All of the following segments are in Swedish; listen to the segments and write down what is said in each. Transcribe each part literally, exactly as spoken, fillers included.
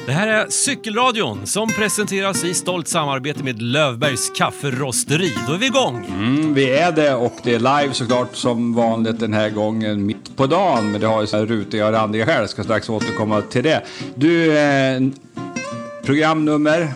Det här är Cykelradion som presenteras i stolt samarbete med Lövbergs kafferosteri. Då är vi igång. Mm, vi är det och det är live såklart som vanligt den här gången mitt på dagen. Men det har ju så här rutiga och randiga här. Jag ska strax återkomma till det. Du, eh, programnummer?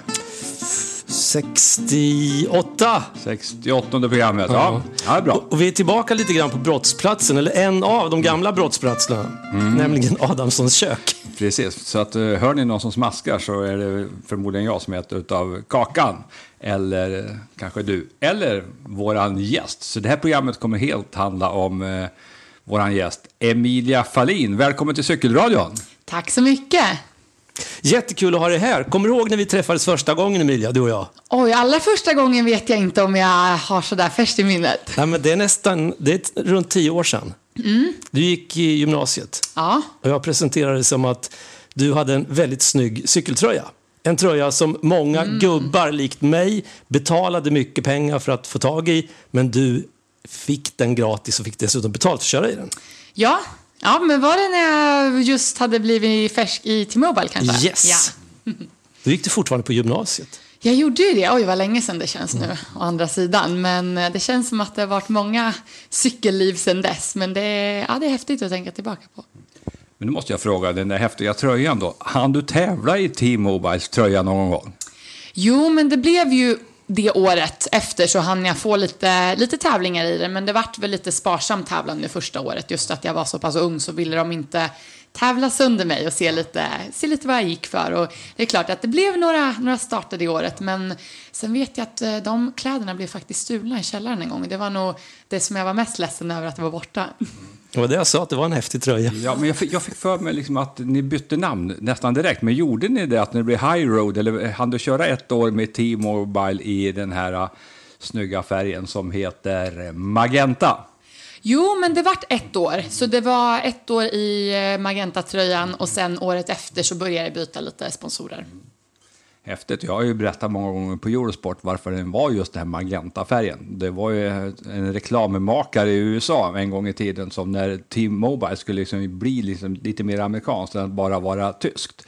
sextioåtta. sextioåttonde programmet, ja. Ja, bra. Och, och vi är tillbaka lite grann på brottsplatsen, eller en av de gamla brottsplatserna, mm. nämligen Adamssons kök. Precis, så att hör ni någon som smaskar så är det förmodligen jag som äter utav kakan. Eller kanske du, eller våran gäst. Så det här programmet kommer helt handla om eh, våran gäst Emilia Fahlin. Välkommen till Cykelradion. Tack så mycket. Jättekul att ha dig här. Kommer du ihåg när vi träffades första gången, Emilia, du och jag? Oj, allra första gången vet jag inte om jag har så där färskt i minnet. Nej, men det är nästan, det är runt tio år sedan. Mm. Du gick i gymnasiet. Ja. Och jag presenterade det som att du hade en väldigt snygg cykeltröja. En tröja som många mm. gubbar likt mig betalade mycket pengar för att få tag i. Men du fick den gratis och fick dessutom betalt för att köra i den. Ja, ja, men var det när jag just hade blivit färsk i T-Mobile kanske? Yes. Ja. Då gick du fortfarande på gymnasiet. Jag gjorde ju det. Oj, vad länge sedan det känns nu, å andra sidan. Men det känns som att det har varit många cykelliv sedan dess. Men det är, ja, det är häftigt att tänka tillbaka på. Men nu måste jag fråga, den där häftiga tröjan då. Han du tävla i T-Mobiles tröja någon gång? Jo, men det blev ju det året efter så hann jag få lite, lite tävlingar i det. Men det vart väl lite sparsamt tävlande första året. Just att jag var så pass ung så ville de inte tävla sönder mig och se lite, se lite vad jag gick för. Och det är klart att det blev några, några starter det året. Men sen vet jag att de kläderna blev faktiskt stulna i källaren en gång. Det var nog det som jag var mest ledsen över att det var borta. Det var det jag sa, att det var en häftig tröja. Ja, men jag fick, jag fick för mig liksom att ni bytte namn nästan direkt. Men gjorde ni det att ni blev High Road? Eller hann du köra ett år med T-Mobile i den här uh, snygga färgen som heter Magenta? Jo, men det vart ett år. Så det var ett år i Magenta-tröjan och sen året efter så började jag byta lite sponsorer. Häftigt. Jag har ju berättat många gånger på Eurosport varför den var just den här Magenta-färgen. Det var ju en reklammakare i U S A en gång i tiden som när T-Mobile skulle liksom bli liksom lite mer amerikanskt än att bara vara tyskt.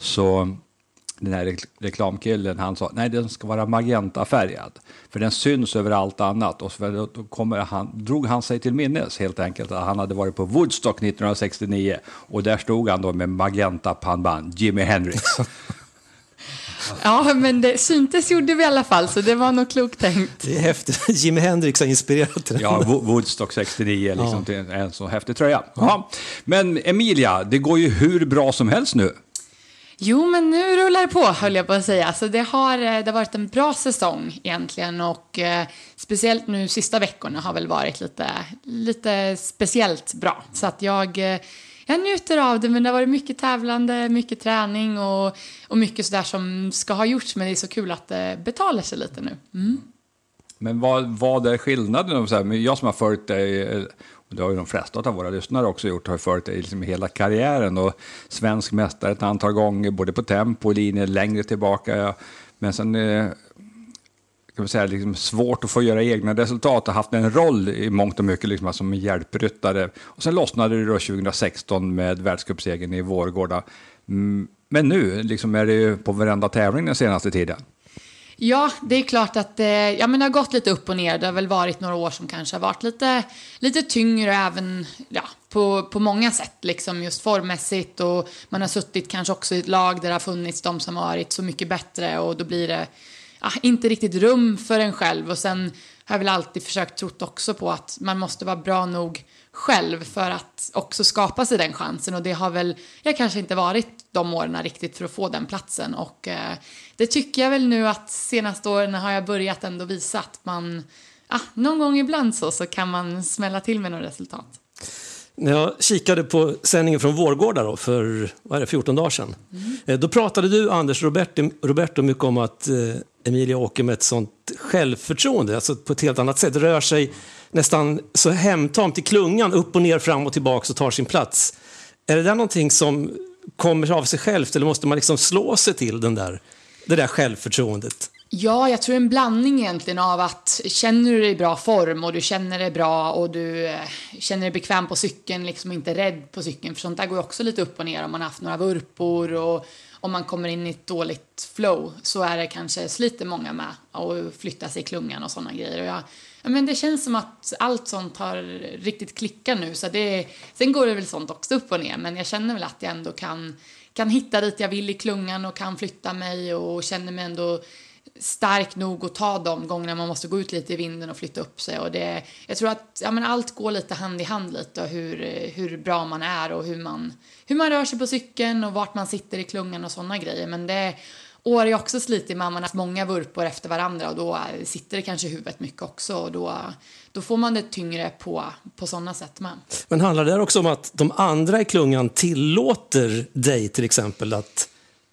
Så den här rekl- reklamkillen, han sa, nej, den ska vara magentafärgad. För den syns över allt annat. Och så då kommer han, drog han sig till minnes helt enkelt att han hade varit på Woodstock nittonhundrasextionio. Och där stod han då med magenta pannband, Jimi Hendrix. Ja, men det syntes gjorde vi i alla fall, så det var nog klokt tänkt. Det är häftigt. Jimi Hendrix har inspirerat till det. Ja, Woodstock sextionio liksom, ja. Till en så häftig tröja. Ja. Men Emilia, det går ju hur bra som helst nu. Jo, men nu rullar det på, höll jag på att säga. Så det har, det har varit en bra säsong egentligen. Och eh, speciellt nu sista veckorna har väl varit lite, lite speciellt bra. Så att jag, eh, jag njuter av det, men det har varit mycket tävlande, mycket träning och, och mycket sådär som ska ha gjorts. Men det är så kul att det betalar sig lite nu. Mm. Men vad, vad är skillnaden? Så här, jag som har följt dig, och det har ju de flesta av våra lyssnare också gjort, har följt dig liksom hela karriären och svensk mästare ett antal gånger, både på tempo och linjer längre tillbaka. Men sen eh, kan man säga liksom svårt att få göra egna resultat och haft en roll i mångt och mycket liksom, som en hjälpryttare. Och sen lossnade det då tjugohundrasexton med världscupsegern i Vårgårda. Mm, men nu liksom är det ju på varenda tävling den senaste tiden. Ja, det är klart att eh, ja, men det har gått lite upp och ner. Det har väl varit några år som kanske har varit lite, lite tyngre även ja, på, på många sätt. Liksom just formmässigt, och man har suttit kanske också i ett lag där det har funnits de som har varit så mycket bättre. Och då blir det ja, inte riktigt rum för en själv. Och sen har jag väl alltid försökt trott också på att man måste vara bra nog själv för att också skapa sig den chansen. Och det har väl jag kanske inte varit de åren riktigt för att få den platsen. Och eh, det tycker jag väl nu att senaste åren har jag börjat ändå visa att man ah, någon gång ibland så, så kan man smälla till med några resultat. När jag kikade på sändningen från Vårgårda då, för vad är det, fjorton dagar sedan. Mm. Då pratade du, Anders Roberto, Roberto mycket om att eh, Emilia åker med ett sånt självförtroende. Alltså på ett helt annat sätt. Rör sig nästan så hemtamt i klungan, upp och ner, fram och tillbaka och tar sin plats. Är det där någonting som kommer av sig självt, eller måste man liksom slå sig till den där, det där självförtroendet? Ja, jag tror en blandning egentligen av att känner du dig i bra form och du känner dig bra och du eh, känner dig bekväm på cykeln, liksom inte rädd på cykeln, för sånt där går ju också lite upp och ner om man har haft några vurpor och om man kommer in i ett dåligt flow så är det kanske sliter många med och flytta sig i klungan och sådana grejer. Och jag, ja, men det känns som att allt sånt har riktigt klickat nu, så det, sen går det väl sånt också upp och ner, men jag känner väl att jag ändå kan, kan hitta dit jag vill i klungan och kan flytta mig och känner mig ändå stark nog att ta de gångerna man måste gå ut lite i vinden och flytta upp sig. Och det, jag tror att ja, men allt går lite hand i hand lite och hur, hur bra man är och hur man, hur man rör sig på cykeln och vart man sitter i klungan och sådana grejer. Men det år är också slitigt, man har haft många vurpor efter varandra och då sitter det kanske i huvudet mycket också och då, då får man det tyngre på, på sådana sätt med. Men handlar det också om att de andra i klungan tillåter dig till exempel att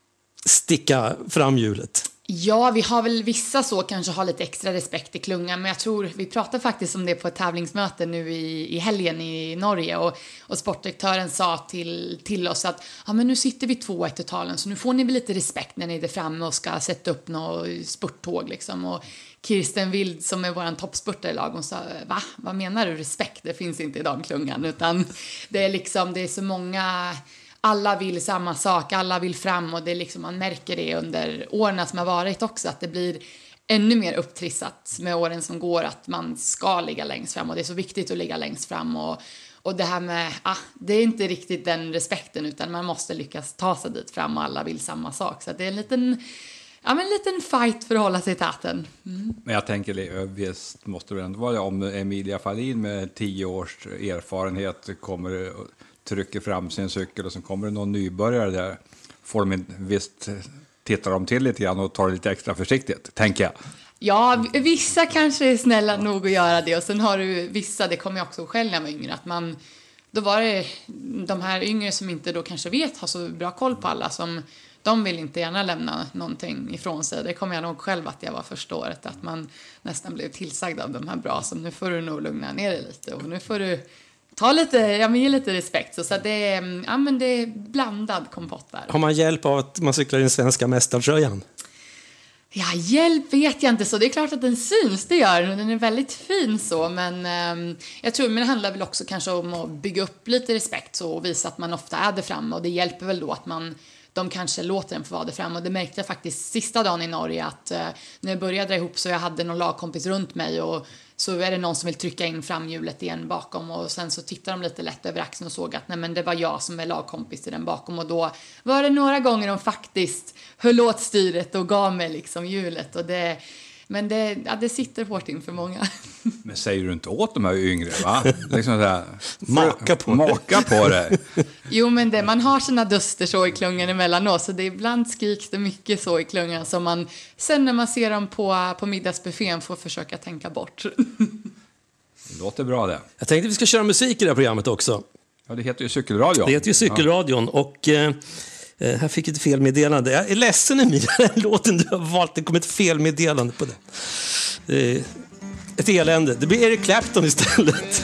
sticka fram hjulet? Ja, vi har väl vissa så kanske har lite extra respekt i klungan, men jag tror, vi pratade faktiskt om det på ett tävlingsmöte nu i, i helgen i Norge och, och sportdirektören sa till, till oss att ja, men nu sitter vi två i totalen så nu får ni väl lite respekt när ni är där framme och ska sätta upp något spurttåg liksom. Och Kirsten Wild som är våran toppspurtare i lag, hon sa, va? Vad menar du respekt? Det finns inte i damklungan, utan det är liksom, det är så många... Alla vill samma sak, alla vill fram och det är liksom, man märker det under åren som har varit också att det blir ännu mer upptrissat med åren som går att man ska ligga längst fram och det är så viktigt att ligga längst fram och, och det här med, ah, det är inte riktigt den respekten utan man måste lyckas ta sig dit fram och alla vill samma sak så att det är en liten, ja, men en liten fight för att hålla sig i täten. Mm. Men jag tänker, visst måste det ändå vara om Emilia Fahlin med tio års erfarenhet kommer trycker fram sin cykel och så kommer det någon nybörjare där. Får de visst tittar de till lite grann och tar det lite extra försiktigt, tänker jag. Ja, vissa kanske är snälla nog att göra det och sen har du vissa, det kommer jag också själv när jag var yngre, att man, då var det de här yngre som inte då kanske vet, har så bra koll på alla som, de vill inte gärna lämna någonting ifrån sig. Det kommer jag nog själv att jag var första året, att man nästan blev tillsagd av de här bra som nu får du nog lugna ner dig lite och nu får du ta lite, ja, men ge lite respekt. Så, så det, är, ja, men det är blandad kompott där. Har man hjälp av att man cyklar i den svenska mästartröjan? Ja, hjälp vet jag inte så. Det är klart att den syns, det gör den. Den är väldigt fin så. Men eh, jag tror, men det handlar väl också kanske om att bygga upp lite respekt så, och visa att man ofta är där framme. Och det hjälper väl då att man, de kanske låter den få vara där framme. Och det märkte jag faktiskt sista dagen i Norge att eh, när jag började ihop så jag hade någon lagkompis runt mig och så är det någon som vill trycka in framhjulet igen bakom och sen så tittar de lite lätt över axeln och såg att nej, men det var jag som är lagkompis till den bakom och då var det några gånger de faktiskt höll åt styret och gav mig liksom hjulet och det, men det, ja, det sitter hårt in för många. Men säger du inte åt de här yngre, va? Liksom så här, maka på, maka på det. Jo, men det, man har sina duster så i klungan emellanåt så det ibland skriks det mycket så i klungan som man sen när man ser dem på, på middagsbuffén får försöka tänka bort. Det låter bra det. Jag tänkte att vi ska köra musik i det här programmet också. Ja, det heter ju Cykelradion. Det heter ju Cykelradion och eh, här fick jag ett felmeddelande. Jag är ledsen Emilia, den låten du har valt, det kom ett felmeddelande på det. Eh, ett elände. Det blir Eric Clapton istället.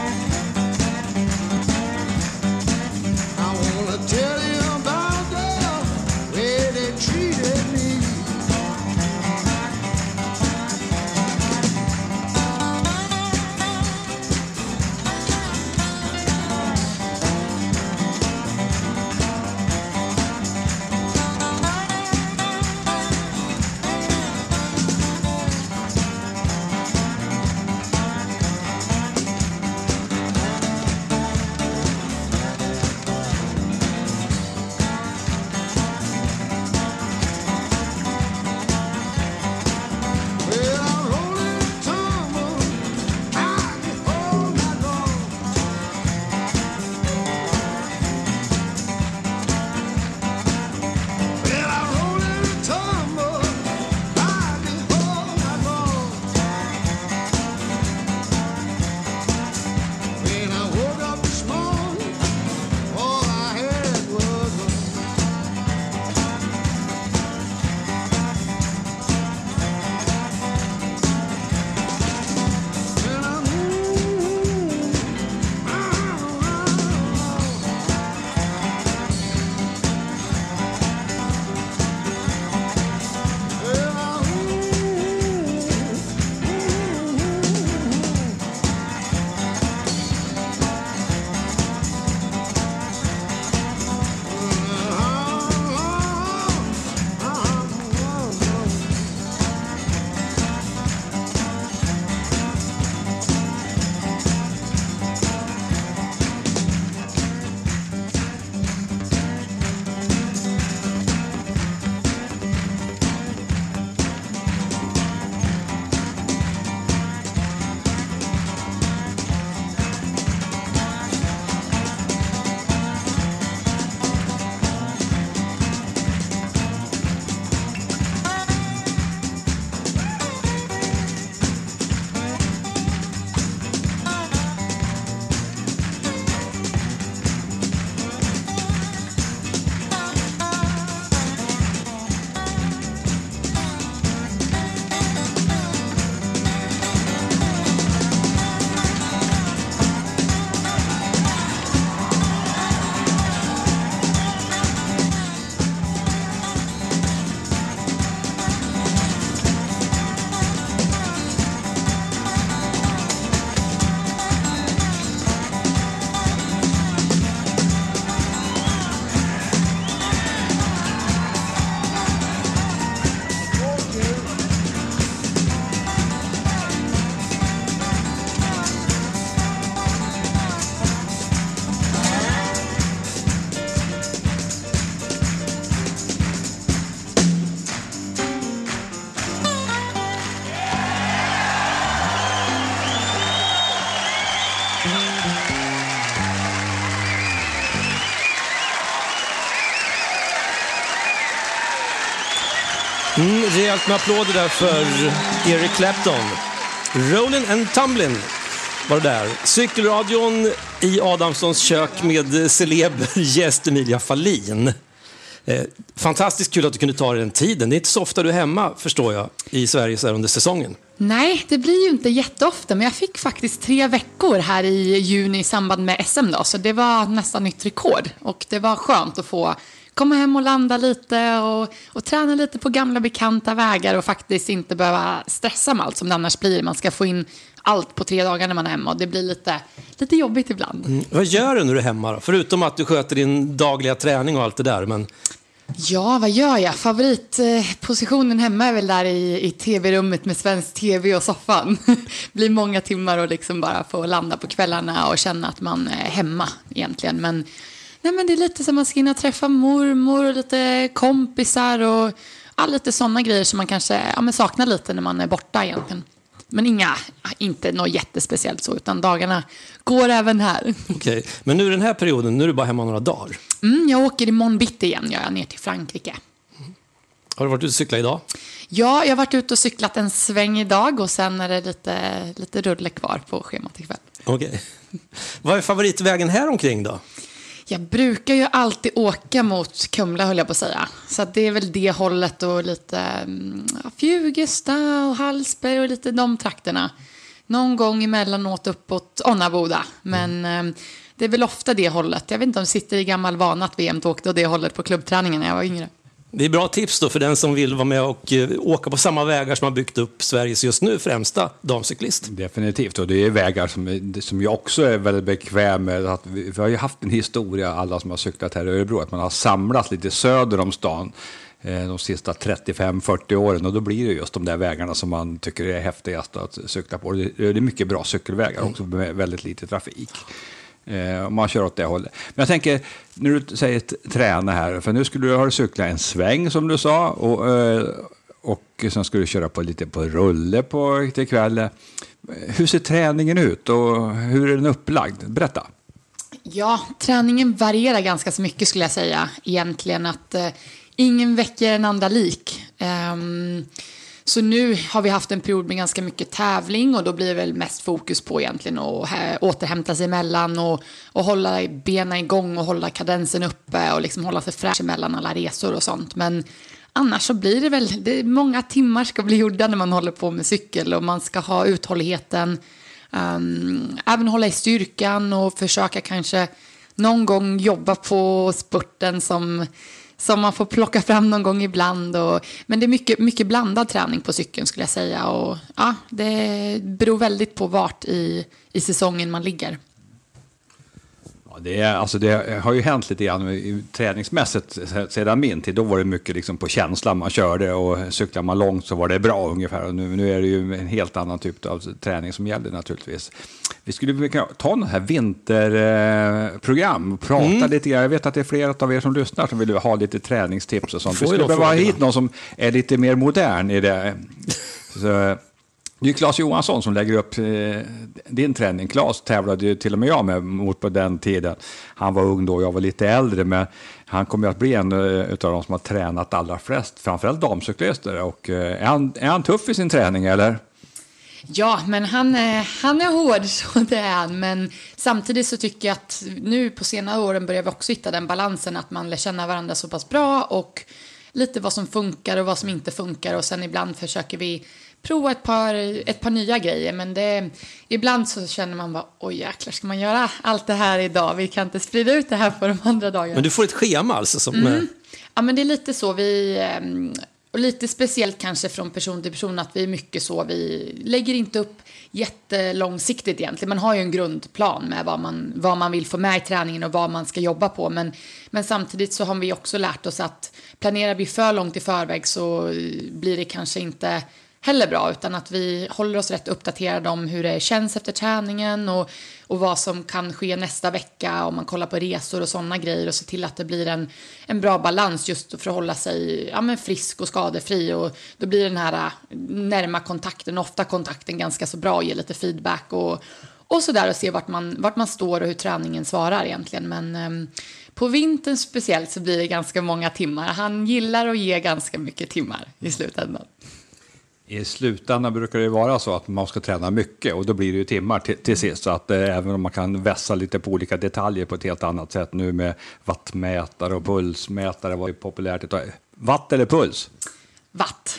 Tell you about that Mm, rejält med applåder där för Eric Clapton. Rollin' and Tumblin' var det där. Cykelradion i Adamssons kök med celeber gäst Emilia Fahlin. Eh, fantastiskt kul att du kunde ta dig den tiden. Det är inte så ofta du är hemma, förstår jag, i Sverige så här under säsongen. Nej, det blir ju inte jätteofta, men jag fick faktiskt tre veckor här i juni i samband med S M då, så det var nästan nytt rekord. Och det var skönt att få komma hem och landa lite och, och träna lite på gamla bekanta vägar och faktiskt inte behöva stressa med allt som det annars blir. Man ska få in allt på tre dagar när man är hemma och det blir lite, lite jobbigt ibland. Mm. Vad gör du när du är hemma då? Förutom att du sköter din dagliga träning och allt det där, men... Ja, vad gör jag? Favoritpositionen hemma är väl där i, i tv-rummet med svensk tv och soffan. Det blir många timmar och liksom bara få landa på kvällarna och känna att man är hemma egentligen. Men, nej, men det är lite som man ska in och träffa mormor och lite kompisar och ja, lite sådana grejer som man kanske ja, men saknar lite när man är borta egentligen. Men inga, inte något jättespeciellt så, utan dagarna går även här. Okej, okay. Men nu den här perioden, nu är du bara hemma några dagar. Mm, jag åker imorgon bitti igen, jag är ner till Frankrike. Mm. Har du varit ute och cyklat idag? Ja, jag har varit ute och cyklat en sväng idag och sen är det lite, lite rulle kvar på schemat ikväll. Okej. Okay. Vad är favoritvägen här omkring då? Jag brukar ju alltid åka mot Kumla, höll jag på att säga. Så att det är väl det hållet och lite ja, Fjugesta och Hallsberg och lite de trakterna. Någon gång emellanåt uppåt Onnaboda. Men mm. eh, det är väl ofta det hållet. Jag vet inte om det sitter i gammal vana att vi jämt åkte och det hållet på klubbträningen när jag var yngre. Det är bra tips då för den som vill vara med och uh, åka på samma vägar som har byggt upp Sveriges just nu främsta damcyklist. Definitivt, och det är vägar som, som jag också är väldigt bekväm med. Att vi, vi har ju haft en historia, alla som har cyklat här i Örebro, att man har samlats lite söder om stan eh, de sista trettiofem fyrtio åren, och då blir det just de där vägarna som man tycker är häftigast att cykla på. Det, det är mycket bra cykelvägar också med väldigt lite trafik. Eh, om man kör åt det hållet. Men jag tänker, när du säger träna här, för nu skulle du ha cyklat en sväng som du sa, och, eh, och sen skulle du köra på lite på rulle på till kväll. Hur ser träningen ut och hur är den upplagd? Berätta. Ja, träningen varierar ganska så mycket skulle jag säga. Egentligen att eh, ingen vecka är en andra lik. Um, Så nu har vi haft en period med ganska mycket tävling och då blir det väl mest fokus på egentligen att hä- återhämta sig emellan och, och hålla benen igång och hålla kadensen uppe och liksom hålla sig fräsch emellan alla resor och sånt. Men annars så blir det väl, det är många timmar ska bli gjorda när man håller på med cykel och man ska ha uthålligheten, um, även hålla i styrkan och försöka kanske någon gång jobba på spurten som... som man får plocka fram någon gång ibland. Och, men det är mycket, mycket blandad träning på cykeln skulle jag säga. Och, ja, det beror väldigt på vart i, i säsongen man ligger. Ja, det, är, alltså det har ju hänt lite grann träningsmässigt sedan min tid. Då var det mycket liksom på känslan man körde och cyklar man långt så var det bra ungefär. Och nu, nu är det ju en helt annan typ av träning som gäller naturligtvis. Vi skulle kunna ta något här vinterprogram och prata mm. lite grann. Jag vet att det är flera av er som lyssnar som vill ha lite träningstips och sånt. Vi skulle behöva ha hit någon som är lite mer modern i det. Så, det är Claes Johansson som lägger upp eh, din träning. Claes tävlade ju till och med jag med mot på den tiden. Han var ung då, jag var lite äldre, men han kommer att bli en uh, av de som har tränat allra flest, framförallt damcyklister. Och uh, är, han, är han tuff i sin träning, eller? Ja, men han är, han är hård, så det är han. Men samtidigt så tycker jag att nu på senare åren börjar vi också hitta den balansen att man lär känna varandra så pass bra och lite vad som funkar och vad som inte funkar. Och sen ibland försöker vi prova ett par, ett par nya grejer, men det, ibland så känner man bara, oj jäklar, ska man göra allt det här idag? Vi kan inte sprida ut det här på de andra dagarna. Men du får ett schema alltså? Som mm. Ja, men det är lite så vi, och lite speciellt kanske från person till person, att vi är mycket så, vi lägger inte upp jättelångsiktigt egentligen. Man har ju en grundplan med vad man, vad man vill få med i träningen och vad man ska jobba på, men, men samtidigt så har vi också lärt oss att planerar vi för långt i förväg så blir det kanske inte heller bra, utan att vi håller oss rätt uppdaterade om hur det känns efter träningen och, och vad som kan ske nästa vecka om man kollar på resor och sådana grejer och se till att det blir en, en bra balans just för att hålla sig ja, men frisk och skadefri, och då blir den här närma kontakten, ofta kontakten ganska så bra och ger lite feedback och, och så där och se vart man, vart man står och hur träningen svarar egentligen. Men um, på vintern speciellt så blir det ganska många timmar. Han gillar att ge ganska mycket timmar i slutändan. I slutändan brukar det vara så att man ska träna mycket och då blir det ju timmar till, till sist. Så att eh, även om man kan vässa lite på olika detaljer på ett helt annat sätt nu med wattmätare och pulsmätare var ju populärt. Watt eller puls? Watt.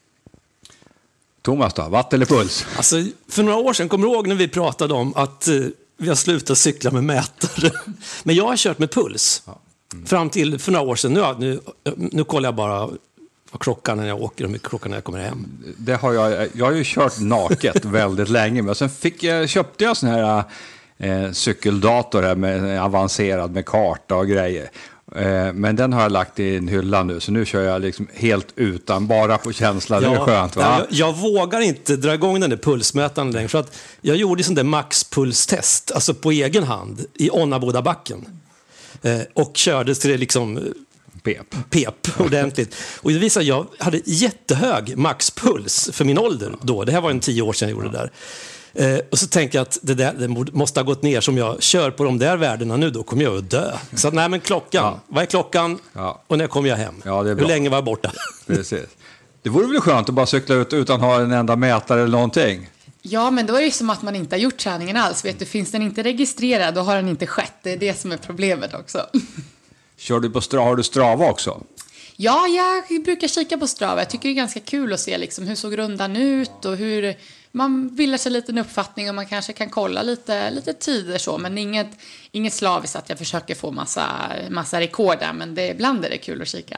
Thomas då, watt eller puls? Alltså, för några år sedan, kommer du ihåg när vi pratade om att eh, vi har slutat cykla med mätare? Men jag har kört med puls. Ja. Mm. Fram till för några år sedan. Nu, nu, nu kollar jag bara vad klockan när jag åker och mycket klockan när jag kommer hem. Det har jag, jag har ju kört naket väldigt länge. Men sen fick jag, köpte jag sån här eh, cykeldator här med avancerad med karta och grejer. Men den har jag lagt i en hylla nu, så nu kör jag liksom helt utan, bara på känslan. Ja, det är skönt, va? Jag, jag vågar inte dra igång den där pulsmätaren längre, för att jag gjorde sån där maxpulstest, alltså på egen hand, i Onnabodabacken. Eh, och körde till det liksom pep, pep ordentligt. Och det visade att jag hade jättehög maxpuls för min ålder då. Det här var en tio år sedan jag gjorde det där. Eh, och så tänker jag att det, där, det måste ha gått ner, som jag kör på de där värdena nu, då kommer jag att dö. Så att, nej men klockan, ja. Vad är klockan? Ja. Och när kommer jag hem? Ja, det är bra. Hur länge var jag borta? Precis. Det vore väl skönt att bara cykla ut utan att ha en enda mätare eller någonting. Ja, men då är det ju som att man inte har gjort träningen alls. Vet du, finns den inte registrerad, då har den inte skett. Det är det som är problemet också. Kör du på Strava, har du Strava också? Ja, jag brukar kika på Strava. Jag tycker det är ganska kul att se liksom, hur såg rundan ut och hur man bildar sig lite en uppfattning, och man kanske kan kolla lite, lite tider så, men inget, inget slaviskt att jag försöker få massa, massa rekord där, men det, ibland är det kul att kika.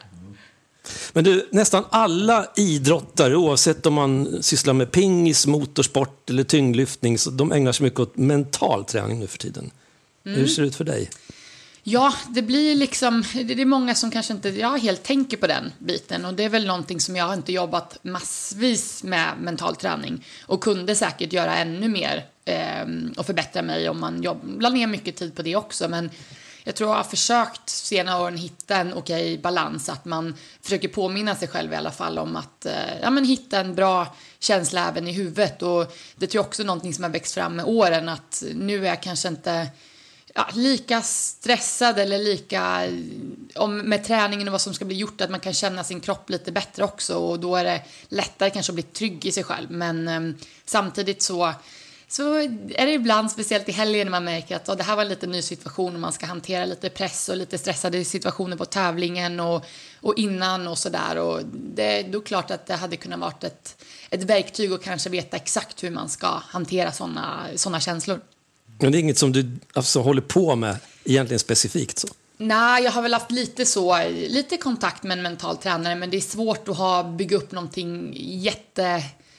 Men du, nästan alla idrottare, oavsett om man sysslar med pingis, motorsport eller tyngdlyftning, så de ägnar sig mycket åt mental träning nu för tiden. Mm. Hur ser det ut för dig? Ja, det blir liksom, det är många som kanske inte ja, helt tänker på den biten, och det är väl någonting som jag har inte jobbat massvis med mental träning och kunde säkert göra ännu mer eh, och förbättra mig om man jobb, la ner mycket tid på det också, men jag tror jag har försökt senare åren hitta en okej balans, att man försöker påminna sig själv i alla fall om att eh, ja, men hitta en bra känsla även i huvudet, och det tror jag också är någonting som har växt fram med åren, att nu är jag kanske inte Ja, lika stressad eller lika om, med träningen och vad som ska bli gjort, att man kan känna sin kropp lite bättre också, och då är det lättare kanske att bli trygg i sig själv, men eh, samtidigt så, så är det ibland, speciellt i helgen, när man märker att oh, det här var en lite ny situation och man ska hantera lite press och lite stressade situationer på tävlingen och, och innan och sådär, och det är då klart att det hade kunnat vara ett, ett verktyg och kanske veta exakt hur man ska hantera såna, såna känslor. Men det är inget som du alltså håller på med egentligen specifikt så? Nej, jag har väl haft lite så, lite kontakt med en mental tränare, men det är svårt att ha, bygga upp någonting jätte,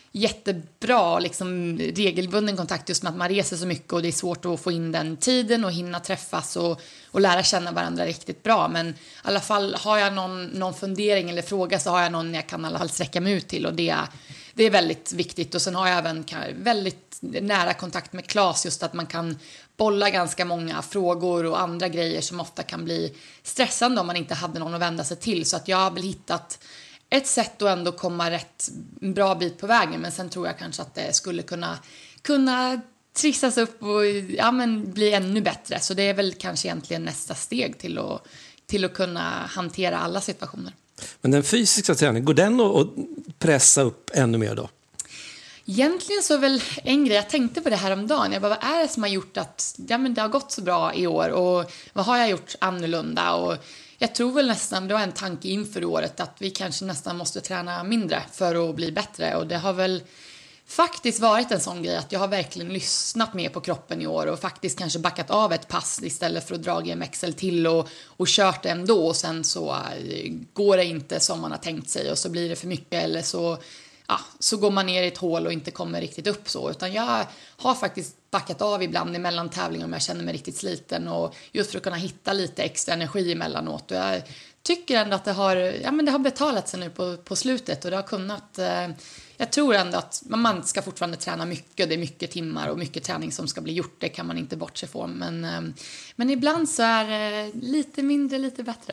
jättebra, liksom regelbunden kontakt, just med att man reser så mycket och det är svårt att få in den tiden och hinna träffas och, och lära känna varandra riktigt bra. Men i alla fall har jag någon, någon fundering eller fråga, så har jag någon jag kan i alla fall sträcka mig ut till, och det är, det är väldigt viktigt. Och sen har jag även väldigt nära kontakt med Claes, just att man kan bolla ganska många frågor och andra grejer som ofta kan bli stressande om man inte hade någon att vända sig till. Så att jag har väl hittat ett sätt att ändå komma rätt bra bit på vägen, men sen tror jag kanske att det skulle kunna, kunna trissas upp och ja, men bli ännu bättre. Så det är väl kanske egentligen nästa steg till att, till att kunna hantera alla situationer. Men den fysiska träningen, går den att pressa upp ännu mer då? Egentligen så är väl en grej, jag tänkte på det här om dagen. Jag bara, vad är det som har gjort att ja, men det har gått så bra i år, och vad har jag gjort annorlunda? Och jag tror väl nästan, det var en tanke inför året, att vi kanske nästan måste träna mindre för att bli bättre. Och det har väl faktiskt varit en sån grej att jag har verkligen lyssnat mer på kroppen i år och faktiskt kanske backat av ett pass istället för att dra G M X L till och, och kört det ändå, och sen så går det inte som man har tänkt sig och så blir det för mycket, eller så ja, så går man ner i ett hål och inte kommer riktigt upp så, utan jag har faktiskt backat av ibland emellan tävlingar om jag känner mig riktigt sliten, och just för att kunna hitta lite extra energi emellanåt. Och jag tycker ändå att det har, ja, men det har betalat sig nu på, på slutet, och det har kunnat eh, jag tror ändå att man ska fortfarande träna mycket, det är mycket timmar och mycket träning som ska bli gjort, det kan man inte bortse från, men, eh, men ibland så är det lite mindre, lite bättre.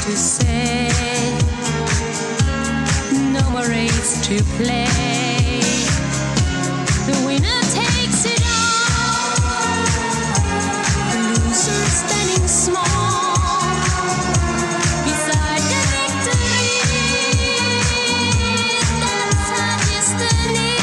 to say. No more race to play. The winner takes it all. The loser standing small beside the victory. That's our destiny.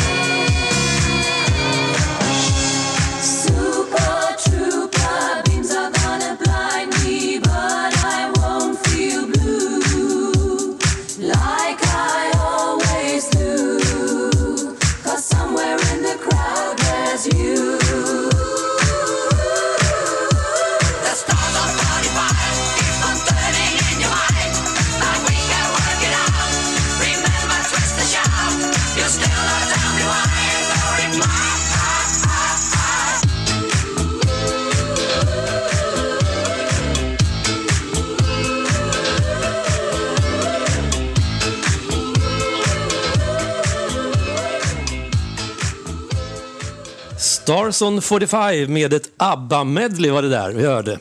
Super trooper beams are gonna blind me, but I won't feel blue like I always do. 'Cause somewhere in the crowd there's you. The stars are forty-five, keep on turning in your mind. But we can work it out. Remember, twist the shout. You still don't tell me why. So reply. Stars on fyrtiofem med ett ABBA-medley var det där vi hörde.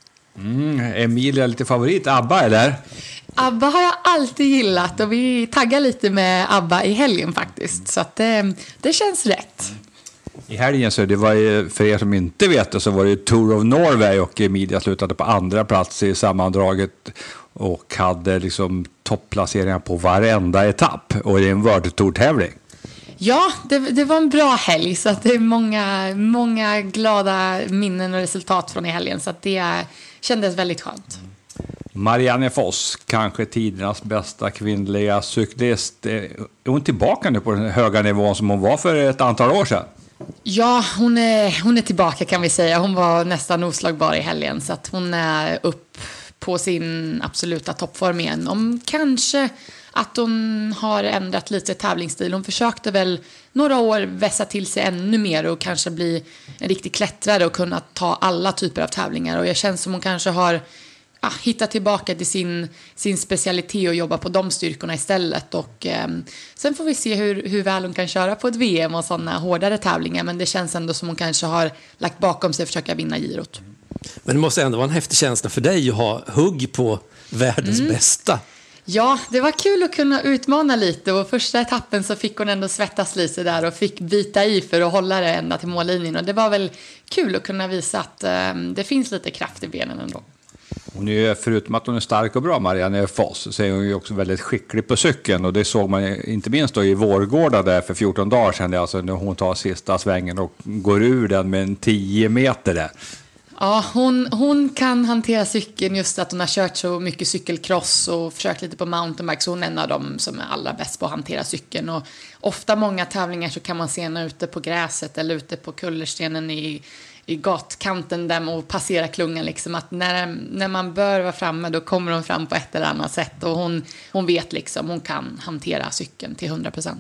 Mm, Emilia är lite favorit ABBA, eller? ABBA har jag alltid gillat och vi taggar lite med ABBA i helgen faktiskt. Så att det, det känns rätt. I helgen så det var ju, för er som inte vet det, så var det ju Tour of Norway och Emilia slutade på andra plats i sammandraget och hade liksom topplaceringar på varenda etapp, och det är en World Tour-tävling. Ja, det, det var en bra helg så att det är många, många glada minnen och resultat från i helgen, så att det kändes väldigt skönt. Marianne Foss, kanske tidernas bästa kvinnliga cyklist. Är hon tillbaka nu på den höga nivån som hon var för ett antal år sedan? Ja, hon är, hon är tillbaka kan vi säga. Hon var nästan oslagbar i helgen, så att hon är upp på sin absoluta toppform igen. Om kanske att hon har ändrat lite tävlingsstil. Hon försökte väl några år vässa till sig ännu mer och kanske bli en riktig klättrare och kunna ta alla typer av tävlingar. Och jag känns som hon kanske har ja, hittat tillbaka till sin, sin specialitet och jobba på de styrkorna istället. Och eh, sen får vi se hur, hur väl hon kan köra på ett V M och sådana hårdare tävlingar. Men det känns ändå som hon kanske har lagt bakom sig att försöka vinna girot. Men det måste ändå vara en häftig känsla för dig att ha hugg på världens mm. bästa. Ja, det var kul att kunna utmana lite, och första etappen så fick hon ändå svettas lite där och fick bita i för att hålla det ända till mållinjen, och det var väl kul att kunna visa att eh, det finns lite kraft i benen ändå. Hon är, förutom att hon är stark och bra, Marianne Foss, så är hon ju också väldigt skicklig på cykeln, och det såg man inte minst då i Vårgårda där för fjorton dagar sedan, alltså när hon tar sista svängen och går ur den med en tio meter där. Ja, hon, hon kan hantera cykeln, just att hon har kört så mycket cykelcross och försökt lite på mountainbike, så hon är en av dem som är allra bäst på att hantera cykeln. Och ofta många tävlingar så kan man se henne ute på gräset eller ute på kullerstenen i, i gatkanten där och passera klungan liksom, att när, när man bör vara framme då kommer hon fram på ett eller annat sätt, och hon, hon vet liksom, hon kan hantera cykeln till hundra procent.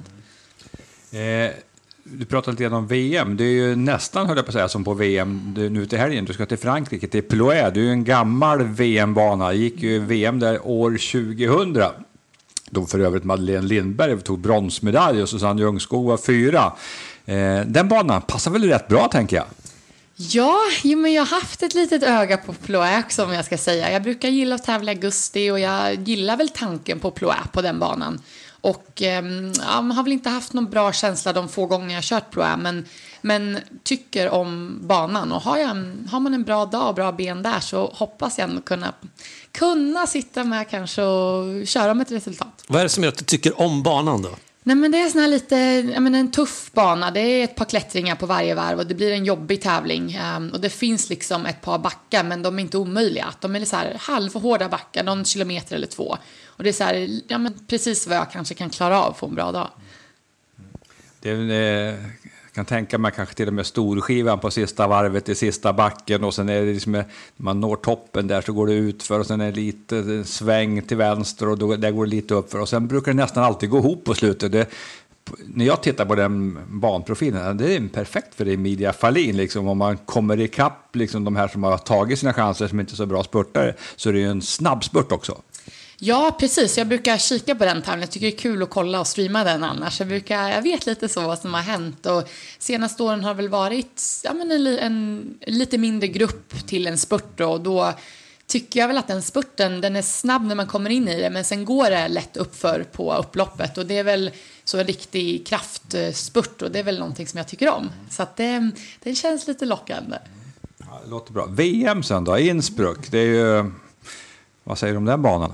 Eh. Du pratade lite om V M. Det är ju nästan, höll jag på att säga, som på V M nu till helgen. Du ska till Frankrike, till Ploé. Det är ju en gammal V M-bana. Det gick ju V M där år tjugohundra. Då för övrigt Madeleine Lindberg tog bronsmedalj och Susanne Ljungskog var fyra. Eh, den banan passar väl rätt bra, tänker jag. Ja, jo, men jag har haft ett litet öga på Ploé, som jag ska säga. Jag brukar gilla att tävla i augusti, och jag gillar väl tanken på Ploé på den banan. Och eh, ja, man har väl inte haft någon bra känsla de få gånger jag har kört Ploé, men, men tycker om banan. Och har, jag en, har man en bra dag och bra ben där, så hoppas jag ändå kunna, kunna sitta med kanske och köra med ett resultat. Vad är det som gör att du tycker om banan då? Nej, men det är sån här lite, jag menar, en tuff bana. Det är ett par klättringar på varje varv och det blir en jobbig tävling. Um, och det finns liksom ett par backar, men de är inte omöjliga. De är så här halvhårda backar, någon kilometer eller två. Och det är så här, ja, men precis vad jag kanske kan klara av på en bra dag. Det är, eh, kan tänka mig kanske till och med storskivan på sista varvet i sista backen, och sen är det liksom, när man når toppen där så går det ut för, och sen är det lite sväng till vänster och då, där går det lite upp för, och sen brukar det nästan alltid gå ihop på slutet. Det, när jag tittar på den banprofilen, det är perfekt för Emilia Fahlin liksom, om man kommer ikapp liksom de här som har tagit sina chanser som inte är så bra spurtare, så är det ju en snabb spurt också. Ja, precis. Jag brukar kika på den tävlingen. Jag tycker det är kul att kolla och streama den annars. Jag, brukar, jag vet lite så vad som har hänt. Och senaste åren har väl varit ja, men en, en lite mindre grupp till en spurt. Och då tycker jag väl att den spurten, den är snabb när man kommer in i det, men sen går det lätt uppför på upploppet och det är väl så en riktig kraftspurt och det är väl någonting som jag tycker om. Så att det, det känns lite lockande. Ja, det låter bra. V M sen då, Innsbruck, det är ju, vad säger du om den banan?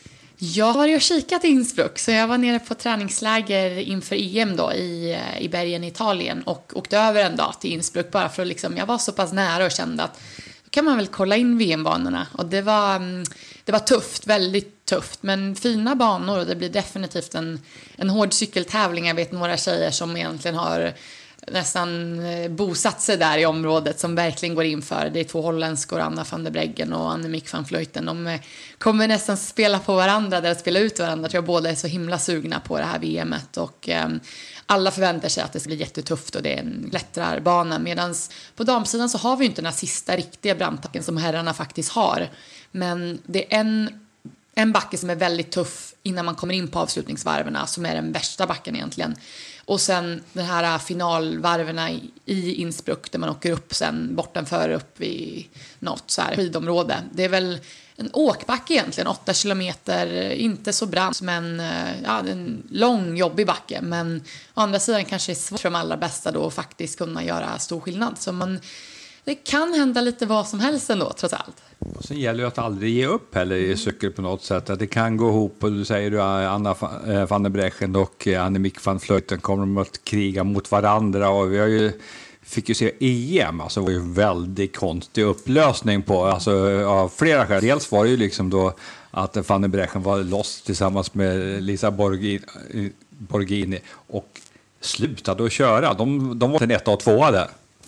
Jag har ju kikat i Innsbruck, så jag var nere på träningsläger inför E M då i, i bergen i Italien och åkte över en dag till Innsbruck bara för att liksom, jag var så pass nära och kände att då kan man väl kolla in V M-banorna. Och det var, det var tufft, väldigt tufft, men fina banor och det blir definitivt en, en hård cykeltävling. Jag vet några tjejer som egentligen har nästan bosatt sig där i området som verkligen går in för. Det är två holländskor, Anna van der Breggen och Annemiek van Vleuten. De kommer nästan spela på varandra där, spela ut varandra. Jag tror båda är så himla sugna på det här V M:et och eh, alla förväntar sig att det ska bli jättetufft och det är en klättrarbana. Medan på damsidan så har vi ju inte den här sista riktiga brandtacken som herrarna faktiskt har. Men det är en En backe som är väldigt tuff innan man kommer in på avslutningsvarverna, som är den värsta backen egentligen. Och sen den här finalvarverna i Innsbruck där man åker upp sen bortanför upp i något så här skidområde. Det är väl en åkbacke egentligen, åtta kilometer, inte så brant, men ja, en lång, jobbig backe. Men å andra sidan kanske det är svårt för de allra bästa då att faktiskt kunna göra stor skillnad. Så man, det kan hända lite vad som helst ändå, trots allt. Och sen gäller det att aldrig ge upp heller i cykel på något sätt. Att det kan gå ihop och du säger du Anna van der Breggen och Annemiek van Vleuten kommer att kriga mot varandra och vi har ju fick ju se E M, alltså det var ju en väldigt konstig upplösning på, alltså av flera skäl. Dels var det ju liksom då att van der Breggen var loss tillsammans med Lisa Borghini, Borghini och slutade att köra. De, de var en etta och tvåa där.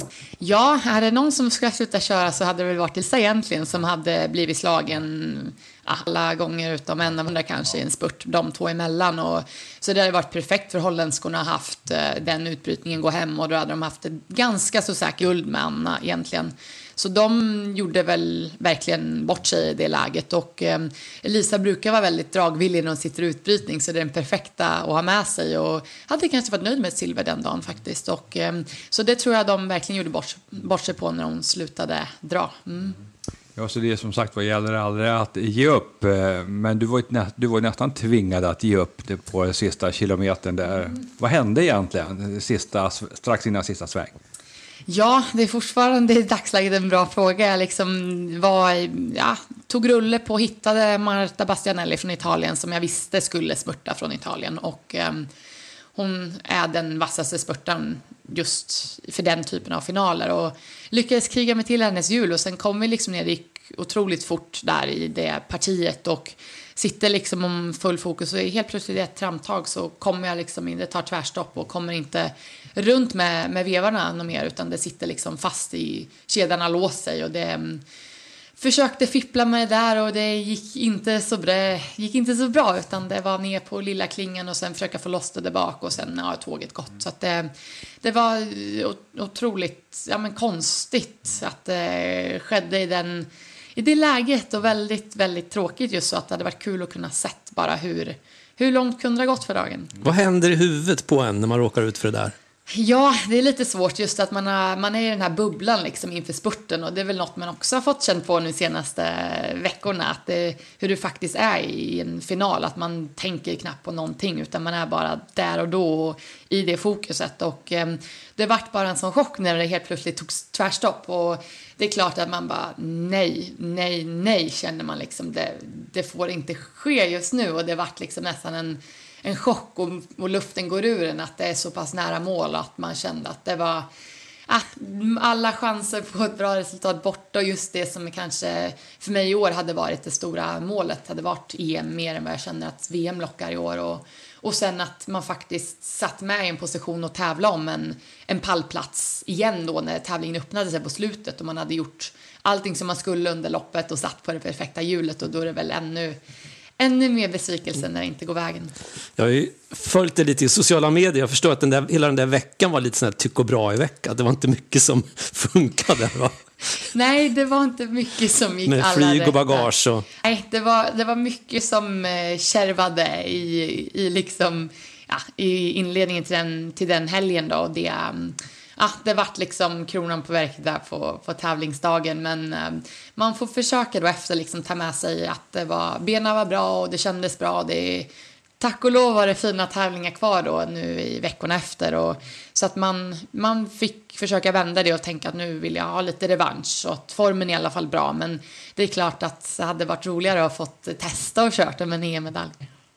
Ja, är det någon som ska sluta köra så hade det väl varit Ilse egentligen som hade blivit slagen alla gånger utom en av andra kanske i en spurt, de två emellan. Och, så det hade varit perfekt för holländskorna att ha haft den utbrytningen gå hem och då hade de haft ett ganska så säkert guld med Anna egentligen. Så de gjorde väl verkligen bort sig i det läget och eh, Elisa brukar vara väldigt dragvillig när hon sitter i utbrytning så det är den perfekta att ha med sig och hade kanske varit nöjd med ett silver den dagen faktiskt. Och, eh, så det tror jag de verkligen gjorde bort, bort sig på när hon slutade dra. Mm. Ja, så det är som sagt vad gäller aldrig att ge upp, men du var ju nä- du var nästan tvingad att ge upp det på den sista kilometern där. Mm. Vad hände egentligen sista, strax innan sista sväng? Ja, det är fortfarande i dagsläget en bra fråga. Jag liksom var, ja, tog rulle på och hittade Marta Bastianelli från Italien som jag visste skulle spurta från Italien. Och eh, hon är den vassaste spurtaren just för den typen av finaler. Och lyckades kriga mig till hennes hjul och sen kom vi liksom ner, det gick otroligt fort där i det partiet och sitter liksom om full fokus och helt plötsligt i ett tramtag så kommer jag liksom in, det tar tvärstopp och kommer inte runt med, med vevarna något mer utan det sitter liksom fast i kedjarna låst sig och det mm, försökte fippla med det där och det gick inte så bra, gick inte så bra utan det var ner på lilla klingan och sen försöka få loss det där bak och sen har ja, tåget gått så att det, det var otroligt ja, men konstigt att det skedde i den i det läget och väldigt, väldigt tråkigt just så att det hade varit kul att kunna sett bara hur, hur långt kunde det ha gått för dagen. Vad händer i huvudet på en när man råkar ut för det där? Ja, det är lite svårt just att man, har, man är i den här bubblan liksom inför spurten och det är väl något man också har fått känt på nu senaste veckorna att det, hur det faktiskt är i en final, att man tänker knappt på någonting utan man är bara där och då och i det fokuset och eh, det vart bara en sån chock när det helt plötsligt tog tvärstopp och det är klart att man bara nej, nej, nej känner man liksom det, det får inte ske just nu och det vart liksom nästan en en chock och, och luften går ur en att det är så pass nära mål att man kände att det var ah, alla chanser på ett bra resultat borta och just det som kanske för mig i år hade varit det stora målet hade varit E M mer än vad jag känner att V M lockar i år och, och sen att man faktiskt satt med i en position att tävla om en, en pallplats igen då när tävlingen öppnade sig på slutet och man hade gjort allting som man skulle under loppet och satt på det perfekta hjulet och då är det väl ännu Ännu mer besvikelse när det inte går vägen. Jag har ju följt det lite i sociala medier. Jag förstår att den där, hela den där veckan var lite sån här tyck och bra i vecka. Det var inte mycket som funkade, va? Nej, det var inte mycket som gick med alla flyg rätt. och bagage och... Nej, det var, det var mycket som eh, kärvade i, i, liksom, ja, i inledningen till den, till den helgen. Då, och det, um, ja, det vart liksom kronan på verket där på, på tävlingsdagen. Men eh, man får försöka då efter liksom ta med sig att det var, benen var bra och det kändes bra. Det, tack och lov var det fina tävlingar kvar då nu i veckorna efter. Och, så att man, man fick försöka vända det och tänka att nu vill jag ha lite revansch. Och att formen är i alla fall bra. Men det är klart att det hade varit roligare att fått testa och kört med en E M-medalj.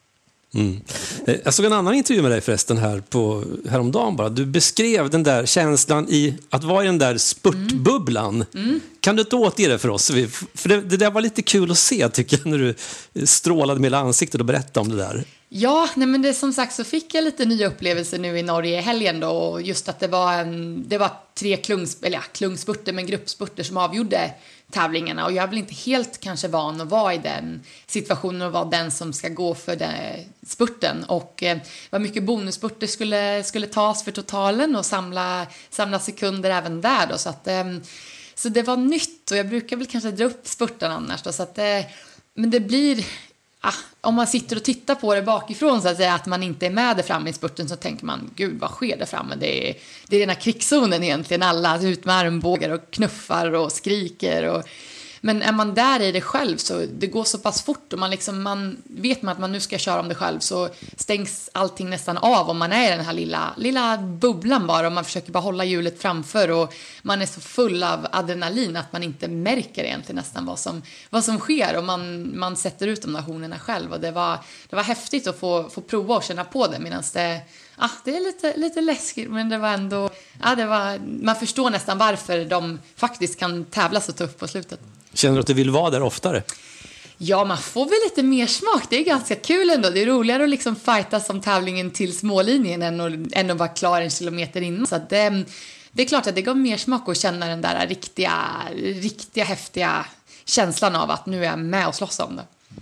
Mm. Jag såg en annan intervju med dig förresten här på, häromdagen bara. Du beskrev den där känslan i att vara i den där spurtbubblan. Mm. Mm. Kan du inte återge det för oss? För det, det där var lite kul att se tycker jag när du strålade med hela ansiktet och berättade om det där. Ja, nej men det, som sagt så fick jag lite nya upplevelser nu i Norge i helgen då. Och just att det var, en, det var tre klungs, eller ja, klungspurter men gruppspurter som avgjorde tävlingarna. Och jag är väl inte helt kanske van att vara i den situationen och vara den som ska gå för den spurten. Och eh, vad mycket bonusspurter skulle, skulle tas för totalen och samla, samla sekunder även där då. Så, att, eh, så det var nytt och jag brukar väl kanske dra upp spurten annars då. Så att, eh, men det blir... Ah, om man sitter och tittar på det bakifrån så att säga att man inte är med där framme i spurten så tänker man, gud vad sker där framme? Det är, det är den här krigszonen egentligen, alla ut med armbågar och knuffar och skriker och... Men är man där i det själv så det går så pass fort och man liksom, man vet man att man nu ska köra om det själv så stängs allting nästan av om man är i den här lilla, lilla bubblan bara och man försöker bara hålla hjulet framför och man är så full av adrenalin att man inte märker egentligen nästan vad som, vad som sker och man, man sätter ut de där honorna själv och det var, det var häftigt att få, få prova och känna på det medan det ah, det är lite, lite läskigt men det var ändå, ah, det var, man förstår nästan varför de faktiskt kan tävla så tufft på slutet. Känner du att du vill vara där oftare? Ja, man får väl lite mer smak. Det är ganska kul ändå. Det är roligare att liksom fighta som tävlingen till smålinjen än att, än att vara klar en kilometer innan. Så att det, det är klart att det gav mer smak att känna den där riktiga, riktiga häftiga känslan av att nu är jag med och slåss om det.